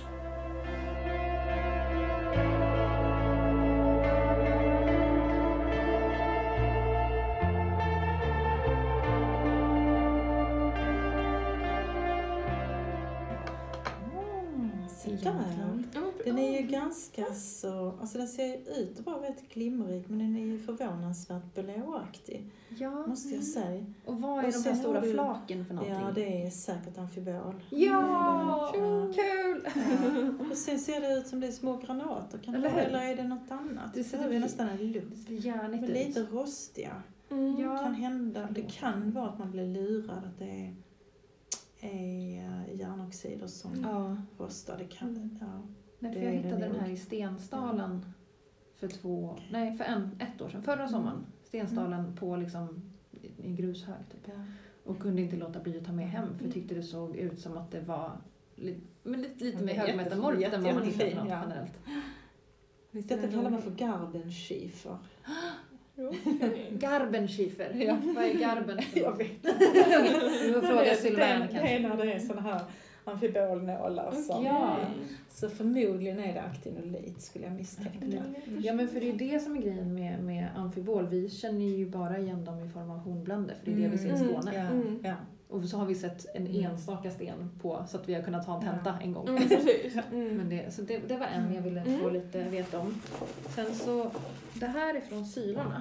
G: Så där. Den är ju ganska så, alltså den ser ju ut att vara rätt glimmerik, men den är ju förvånansvärt blåaktig,
A: Ja.
G: måste jag säga.
A: Och vad är
G: Och
A: de här
G: sen
A: stora
G: har du-
A: flaken för någonting?
G: Ja, det är säkert amfibol.
A: Ja,
G: Ja.
A: kul!
G: Ja. Och sen ser det ut som det är små granater, kan det
A: Eller
G: vara,
A: hur?
G: eller är det något annat?
A: Det
G: Det
A: ser
G: ser
A: ut-
G: nästan en lukt.
A: Järnigt
G: Men lite rostiga.
F: Mm.
A: Ja.
G: Kan hända, det kan vara att man blir lurad att det är, är järnoxider som
A: Ja.
G: rostar. Det kan, ja.
A: Nej, för
G: Det
A: jag
G: är
A: hittade
G: det
A: den här
G: nog.
A: i Stenstalen för två, nej för en, ett år sedan, förra sommaren. Stenstalen på liksom i en grushög typ.
G: Ja.
A: Och kunde inte låta bli att ta med hem för jag tyckte det såg ut som att det var lite, men lite, lite
G: Ja,
A: mer
G: jätte-
A: högmetamorft än vad man hittar för
G: jättefin,
A: något
G: ja.
A: generellt. Visst är
G: Detta
A: det
G: kallar man
A: roligt?
G: för garbenschiefer.
A: Garbenschiefer. Ja. Vad är garben?
G: Jag vet.
A: Du får fråga
G: det,
A: Sylvain
G: det, det
A: kanske.
G: är när det är såna här amfibolnålar som...
A: Ja.
G: Så förmodligen är det aktinolit, skulle jag misstänka.
A: Ja, men för det är det som är grejen med, med amfibol. Vi känner ju bara igen dem i form av hornbländor för det är det vi ser i
F: Mm.
A: Skåne.
G: Ja,
F: Mm.
G: ja.
A: Och så har vi sett en enstaka sten på så att vi har kunnat ha en tenta en gång.
F: Mm, precis. Mm.
A: Men det, så det, det var en jag ville
F: Mm.
A: få lite veta om. Sen så, det här är från Sylarna.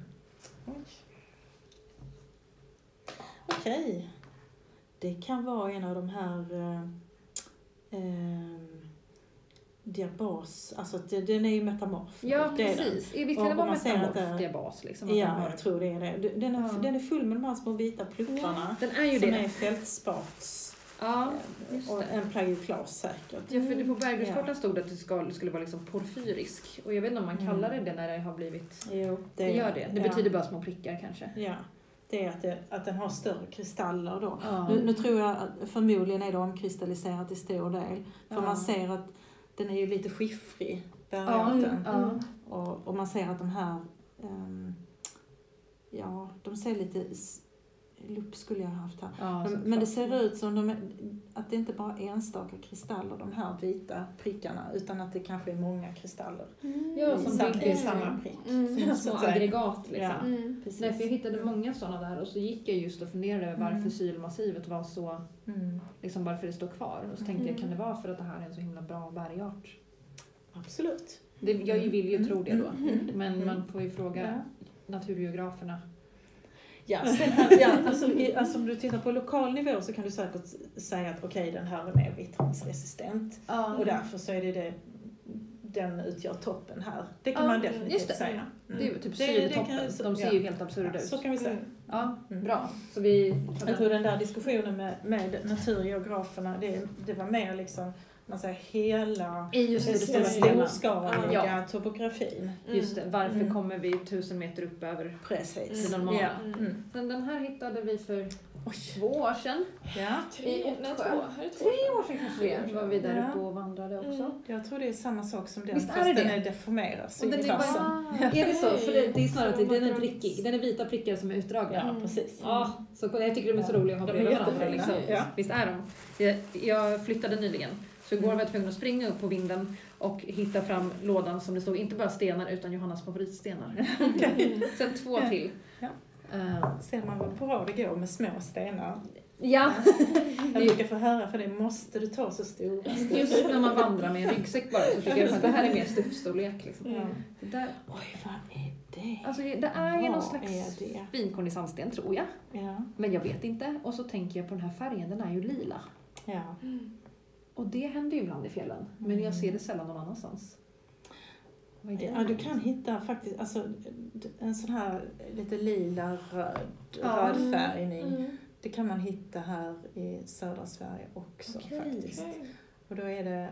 G: Okej. Det kan vara en av de här... Eh, eh, diabas, alltså det, den är ju metamorf.
A: Ja,
G: det är den.
A: precis. Visst
G: Och
A: kan det vara
G: man ser att
A: metamorf
G: det-
A: diabas? Liksom, att den
G: Ja,
A: har-
G: jag tror det är det. Den är,
A: Ja.
G: den är full med de här små vita plupparna.
A: Den är ju
G: som
A: det.
G: är fältspats.
A: Ja, just
G: och
A: det.
G: en plagioklas säkert.
A: Ja, för det på berggrundskartan
G: Ja.
A: stod det att det ska, skulle vara liksom porfyrisk. Och jag vet inte om man
G: Mm.
A: kallar det det när det har blivit...
G: Jo,
A: Det gör det. Det
G: ja.
A: betyder bara små prickar kanske.
G: Ja, det är att, det, att den har större kristaller då.
A: Ja.
G: Nu, nu tror jag att förmodligen är det omkristalliserat i stor del. För
A: Ja.
G: man ser att den är ju lite skiffrig,
A: Ja,
G: bergarten.
A: ja.
G: Och, och man ser att de här, ehm, ja, de ser lite, s- lupp skulle jag ha haft här.
A: Ja,
G: Men,
A: såklart.
G: men det ser ut som de, är- att det inte bara är enstaka kristaller, de här vita prickarna, utan att det kanske är många kristaller
A: Ja,
G: i,
A: som
G: sam,
A: bygger-
G: i samma prick.
F: Mm.
G: Så
A: Små
G: att säga.
A: aggregat liksom.
G: Ja.
F: Mm.
G: Precis.
A: Nej, för jag hittade många sådana där och så gick jag just och funderade över varför
G: Mm.
A: sylmassivet var så,
G: Mm.
A: liksom varför det står kvar. Och så tänkte jag,
F: Mm.
A: kan det vara för att det här är en så himla bra bergart?
G: Absolut.
A: Det, jag vill ju
G: Mm.
A: tro det då,
G: Mm.
A: men
G: Mm.
A: man får ju fråga
G: Ja.
A: naturgeograferna.
G: Ja, sen, ja alltså, i, alltså om du tittar på lokal nivå så kan du säkert säga att okej, den här är mer vittransresistent.
A: Ja.
G: Och därför så är det det den utgör toppen här. Det kan
A: Ja,
G: man
A: just
G: definitivt
A: det.
G: säga.
A: Det är ju typ
G: Det- det
A: sydtoppen.
G: kan- så-
A: De ser
G: ja.
A: ju helt absurda
G: Ja,
A: ut.
G: så kan vi säga.
A: Ja,
G: Mm.
A: bra. Så vi...
G: Jag tror den där diskussionen med, med naturgeograferna, det, det var mer liksom, man säger hela
A: I just det, det
G: den
A: stora hela.
G: storskaliga
A: Ja.
G: topografin.
A: Just det, varför
G: Mm.
A: kommer vi tusen meter upp över
G: Precis.
A: det normala?
G: Ja.
F: Mm.
G: Mm.
A: Men den här hittade vi för
G: Oj.
A: två år sedan.
G: Ja.
F: Tre, nej, två. Här är två.
A: Tre år sedan kanske det var vi där
G: Ja.
A: uppe och vandrade också.
F: Mm.
G: Jag tror det är samma sak som den,
A: Visst är
G: fast
A: det
G: den
A: det?
G: är deformerad. Så
A: Och den
G: i
A: är
G: klassen.
A: bara... Är det så? För det, det är snarare att
F: Så
A: den är
F: man
A: prickig. Den är vita prickar som är utdragna.
G: Ja, precis.
A: Ja, så jag tycker de är så roliga att ha
G: De är
A: bredvid varandra.
G: jättefina,
A: Liksom.
G: ja.
A: Visst är de? Jag, jag flyttade nyligen. Så igår var jag tvungen att springa upp på vinden och hitta fram lådan som det stod inte bara stenar utan Johannas favoritstenar. Sen två till.
G: Ja.
A: Uh,
G: Ser man vad bra det går med små stenar.
A: ja,
G: Jag brukar få höra för det, måste du ta så stora stenar?
A: just när man vandrar med en ryggsäck bara så tycker jag att det här är mer stuffstorlek. Liksom.
G: Ja.
A: Det, där,
G: Oj, vad är det?
A: alltså, det är ju någon
G: Vad
A: slags
G: är det?
A: finkornig sandsten tror jag.
G: Ja.
A: Men jag vet inte. Och så tänker jag på den här färgen, den är ju lila.
G: Ja.
A: Och det händer ju ibland i fjällen. Men jag ser det sällan någon annanstans. Vad är det?
G: Ja, du kan hitta faktiskt alltså, en sån här lite lila röd,
A: Ja.
G: röd färgning.
F: Mm.
G: Det kan man hitta här i södra Sverige också
A: Okej.
G: faktiskt. Och då är det,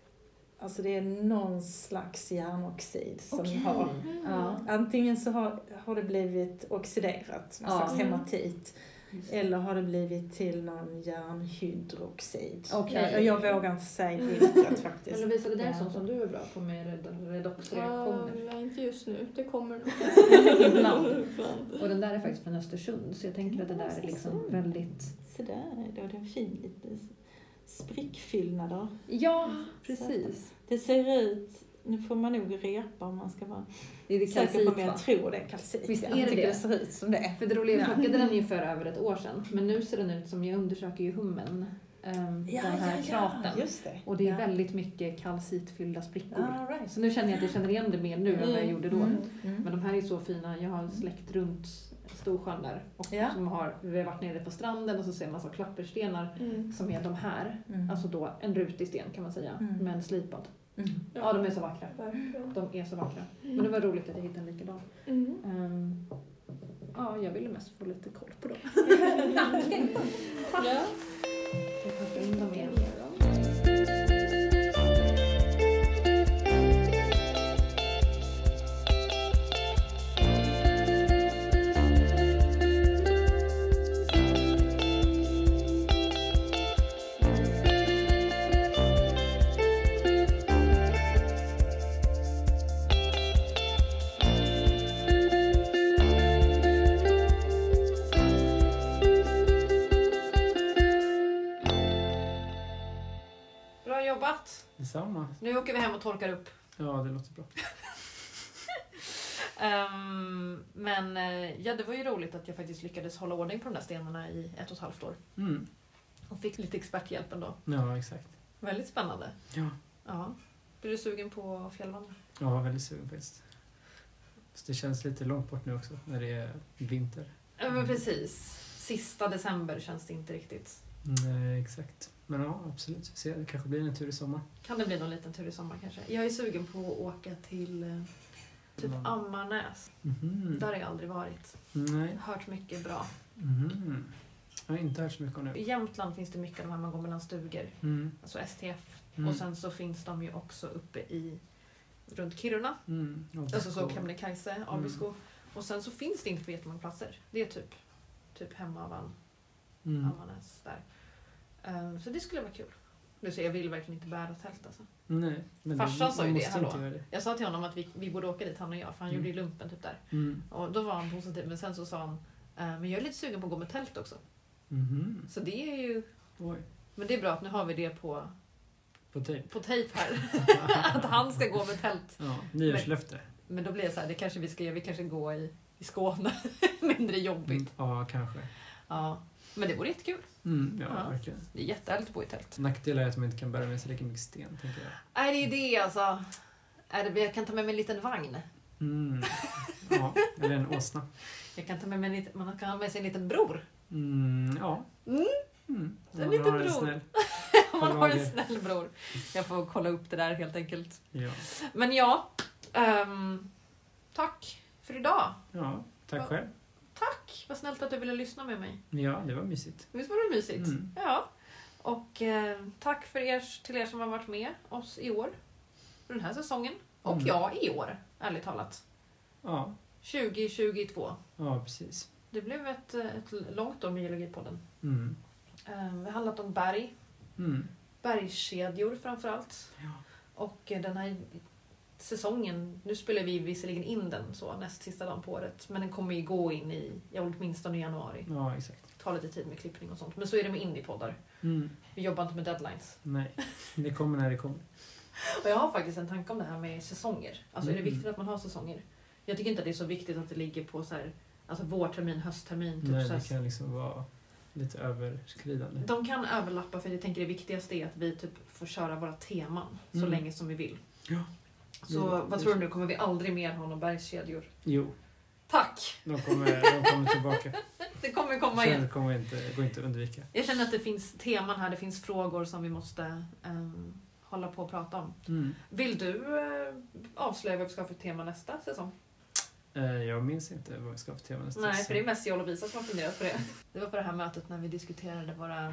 G: alltså det är någon slags järnoxid som
A: Okej.
G: har,
A: Ja.
G: antingen så har, har det blivit oxiderat, någon
A: Ja.
G: slags hematit. Eller har det blivit till någon järnhydroxid.
A: Okej.
G: Jag, jag vågar inte säga vilket faktiskt.
A: Men Lovisa, det där är
G: Ja.
A: sånt som du är bra på med red- redoxreaktioner.
F: Ja, nej, inte just nu. Det kommer nog.
A: Ibland.
F: Ibland.
A: Och den där är faktiskt från Östersund. Så jag tänker att det där är liksom väldigt...
G: Så där är det, och det är fint lite sprickfyllnader.
A: Ja, precis.
G: Det ser ut, nu får man nog repa om man ska vara
A: Det är det
G: säker
A: kalcit,
G: på, men
A: va?
G: jag tror det är kalcit.
A: Visst
G: jag
A: är det
G: tycker
A: det?
G: det ser ut som det.
A: För det roliga, jag plockade den ju för över ett år sedan. Men nu ser den ut som, jag undersöker ju hummen. Um, den här kraten.
G: just det.
A: Och det är
G: ja.
A: väldigt mycket kalcitfyllda sprickor.
G: All right.
A: Så nu känner jag att jag känner igen det mer nu än vad jag gjorde då.
G: Mm, mm.
A: Men de här är så fina. Jag har släckt runt Storsjön där. Och
G: Ja.
A: som har, vi har varit nere på stranden och så ser man massa klapperstenar
F: Mm.
A: som är de här.
G: Mm.
A: Alltså då en rutig sten kan man säga.
G: Mm.
A: Men slipad.
G: Mm.
A: Ja, de är så vackra.
F: Verkligen.
A: De är så vackra. Men det var roligt att jag hittade en likadan.
F: Mm.
A: Um, ja, jag ville mest få lite koll på dem.
F: Ja.
A: Jag packar in dem igen. Bra jobbat!
B: Detsamma.
A: Nu åker vi hem och torkar upp.
B: Ja, det låter bra.
A: Ehm, men eh, ja, det var ju roligt att jag faktiskt lyckades hålla ordning på de där stenarna i ett och ett halvt år.
B: Mm.
A: Och fick lite experthjälp ändå.
B: Ja, exakt.
A: Väldigt spännande.
B: Ja.
A: Ja. Blir du sugen på fjällvandring?
B: Jag var väldigt sugen faktiskt. Så det känns lite långt bort nu också, när det är vinter.
A: Ja, men precis. Sista december känns det inte riktigt.
B: Nej, exakt. Men ja, absolut. Vi ser, det kanske blir en tur i sommar.
A: Kan det bli någon liten tur i sommar kanske? Jag är sugen på att åka till eh, typ
B: Mm.
A: Ammarnäs.
B: Mhm.
A: Där har jag aldrig varit.
B: Nej.
A: Hört mycket bra.
B: Mhm. Jag har inte hört så mycket om det.
A: I Jämtland finns det mycket av de här man går mellan stugor.
B: Mm.
A: Alltså S T F.
B: Mm.
A: Och sen så finns de ju också uppe i runt Kiruna.
B: Mm.
A: Alltså så Kebnekaise, Abisko.
B: Mm.
A: Och sen så finns det inte på jättemånga platser. Det är typ, typ Hemavan,
B: Mm.
A: Ammarnäs där. Um, så det skulle vara kul. Du ser, jag vill verkligen inte bära tält alltså.
B: Nej, men
A: Farsan
B: det,
A: sa ju
B: man
A: det,
B: måste
A: hallå.
B: inte göra det.
A: Jag sa till honom att vi, vi borde åka dit, han och jag, för han
B: Mm.
A: gjorde ju lumpen typ där.
B: Mm.
A: Och då var han positiv, men sen så sa han, eh, men jag är lite sugen på att gå med tält också.
B: Mhm.
A: Så det är ju,
B: Oj,
A: men det är bra att nu har vi det på,
B: på tejp.
A: på tejp här. Att han ska gå med tält.
B: Ja, nyårslöfte.
A: Men då blir det så här, det kanske vi ska göra, vi kanske går i, i Skåne. Mindre jobbigt.
B: Mm. Ja, kanske.
A: Ja, men det vore jättekul.
B: Mm, ja,
A: Ja.
B: verkligen.
A: Det är jättehärligt att bo i tält.
B: Nackdelen är att man inte kan bära med sig lika mycket sten, tänker jag.
A: Nej, det är det alltså. Är det, jag kan ta med mig en liten vagn.
B: Mm. Ja, eller en åsna.
A: Jag kan ta med mig en liten, man kan ha med sig en liten bror.
B: Mm, ja.
A: Mm.
B: Mm.
A: En
B: Ja,
A: liten
B: man har
A: bror.
B: snäll.
A: Om man har en snäll bror. Jag får kolla upp det där helt enkelt.
B: Ja.
A: Men ja, um, tack för idag.
B: Ja, tack själv.
A: Tack, vad snällt att du ville lyssna med mig.
B: Ja, det var mysigt.
A: Visst var det mysigt?
B: Mm.
A: Ja. Och eh, tack för er, till er som har varit med oss i år. Den här säsongen. Och
B: Mm.
A: jag i år, ärligt talat.
B: Ja,
A: tjugo tjugotvå.
B: ja precis.
A: Det blev ett, ett långt år med Geologipodden.
B: Mm.
A: Eh, vi har handlat om berg.
B: Mm.
A: Bergskedjor framförallt.
B: Ja.
A: Och eh, den här säsongen, nu spelar vi visserligen in den så näst sista dagen på året. Men den kommer ju gå in i, jag åtminstone i januari.
B: Ja, exakt.
A: Ta lite tid med klippning och sånt. Men så är det med indiepoddar.
B: Mm.
A: Vi jobbar inte med deadlines.
B: Nej, det kommer när det kommer.
A: Och jag har faktiskt en tanke om det här med säsonger. Alltså
B: Mm.
A: är det viktigt att man har säsonger? Jag tycker inte att det är så viktigt att det ligger på så här, alltså vårtermin, hösttermin. Typ
B: Nej,
A: så här.
B: det kan liksom vara lite överskridande.
A: De kan överlappa för jag tänker det viktigaste är att vi typ får köra våra teman så
B: Mm.
A: länge som vi vill.
B: Ja.
A: Så
B: Det-
A: vad tror du nu? Kommer vi aldrig mer ha några bergskedjor?
B: Jo,
A: Tack!
B: de kommer, de kommer tillbaka.
A: Det kommer komma
B: Sen
A: igen.
B: kommer inte, går inte att undvika.
A: Jag känner att det finns teman här, det finns frågor som vi måste um, hålla på och prata om.
B: Mm.
A: Vill du uh, avslöja vad vi ska ha för tema nästa säsong?
B: Eh, Jag minns inte vad jag ska för tema nästa
A: Nej,
B: säsong.
A: för det är mest jag och Lovisa som har funderat på det. Det var på det här mötet när vi diskuterade våra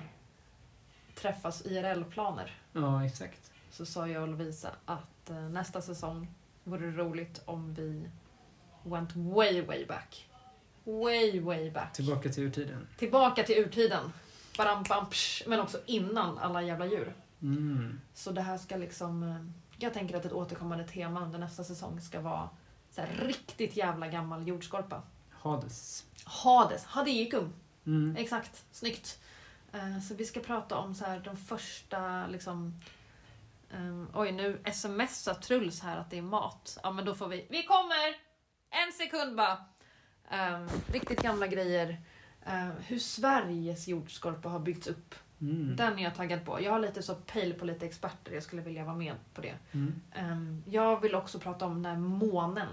A: träffas I R L-planer.
B: Ja, exakt.
A: Så sa jag och Lovisa att eh, nästa säsong vore det roligt om vi went way, way back. Way, way back.
B: Tillbaka till urtiden.
A: Tillbaka till urtiden. Baram, bam, psh, men också innan alla jävla djur.
B: Mm.
A: Så det här ska liksom... eh, Jag tänker att ett återkommande tema under nästa säsong ska vara så här riktigt jävla gammal jordskorpa.
B: Hades.
A: Hades. Hadeikum.
B: Mm.
A: Exakt. Snyggt. Eh, Så vi ska prata om så här de första liksom... Um, oj, nu smsar Truls här att det är mat. Ja, men då får vi... Vi kommer! En sekund bara. Um, riktigt gamla grejer. Uh, hur Sveriges jordskorpa har byggts upp.
B: Mm.
A: Den är jag taggad på. Jag har lite så pejl på lite experter. Jag skulle vilja vara med på det.
B: Mm.
A: Um, jag vill också prata om när månen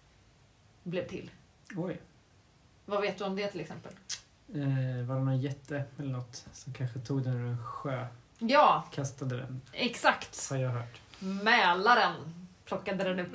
A: blev till.
B: Oj.
A: Vad vet du om det till exempel?
B: Eh, var det någon jätte eller något som kanske tog den ur en sjö?
A: Ja,
B: Kastade den,
A: exakt.
B: har jag hört.
A: Mälaren plockade den upp.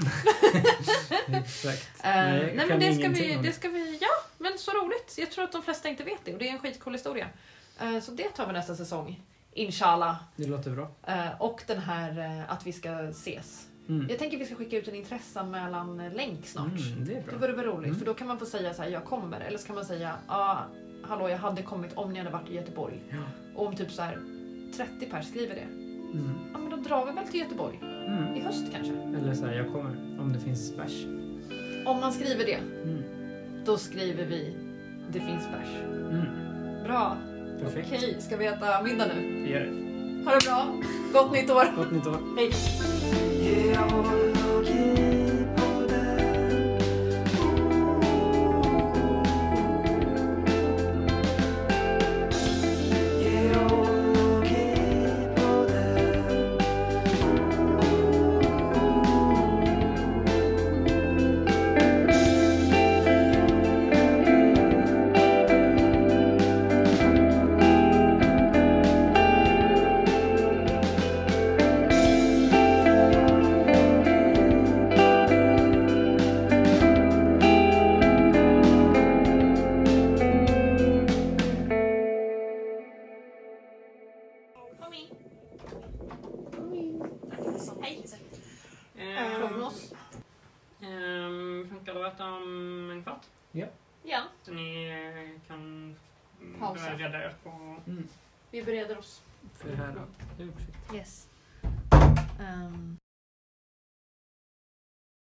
B: Exakt.
A: Eh, nej,
B: jag
A: men
B: kan
A: det ska,
B: ingenting
A: vi,
B: om
A: det ska vi... Ja, men så roligt. Jag tror att de flesta inte vet det. Och det är en skitcool historia. Eh, så det tar vi nästa säsong. Inshallah.
B: Det låter bra.
A: Eh, och den här eh, att vi ska ses.
B: Mm.
A: Jag tänker att vi ska skicka ut en intresseanmälan-länk snart.
B: Mm, det är bra.
A: Det vore väl roligt.
B: Mm.
A: För då kan man få säga så här, jag kommer. Eller så kan man säga, ah, hallå, jag hade kommit om ni hade varit i Göteborg.
B: Ja.
A: Och om typ så här trettio pers skriver det.
B: Mm.
A: Ja, men då drar vi väl till Göteborg.
B: Mm.
A: I höst kanske.
B: Eller så här, jag kommer om det finns bärs.
A: Om man skriver det,
B: Mm.
A: då skriver vi det finns bärs.
B: Mm.
A: Bra.
B: Perfekt.
A: Okej, ska vi äta middag nu?
B: Det gör det.
A: Ha det bra. Gott nytt år.
B: Gott nytt år.
A: Hej.
C: Geologipodden. Geologipodden.
A: Kom in. Hej. Prognos.
E: Ehm, funkar det att äta om en kvart?
A: Ja,
E: Så ni eh, kan mm,
A: Pausa.
E: börja rädda er på...
B: Mm.
A: vi bereder oss.
B: För det här då. Det är perfekt.
A: Yes. Um,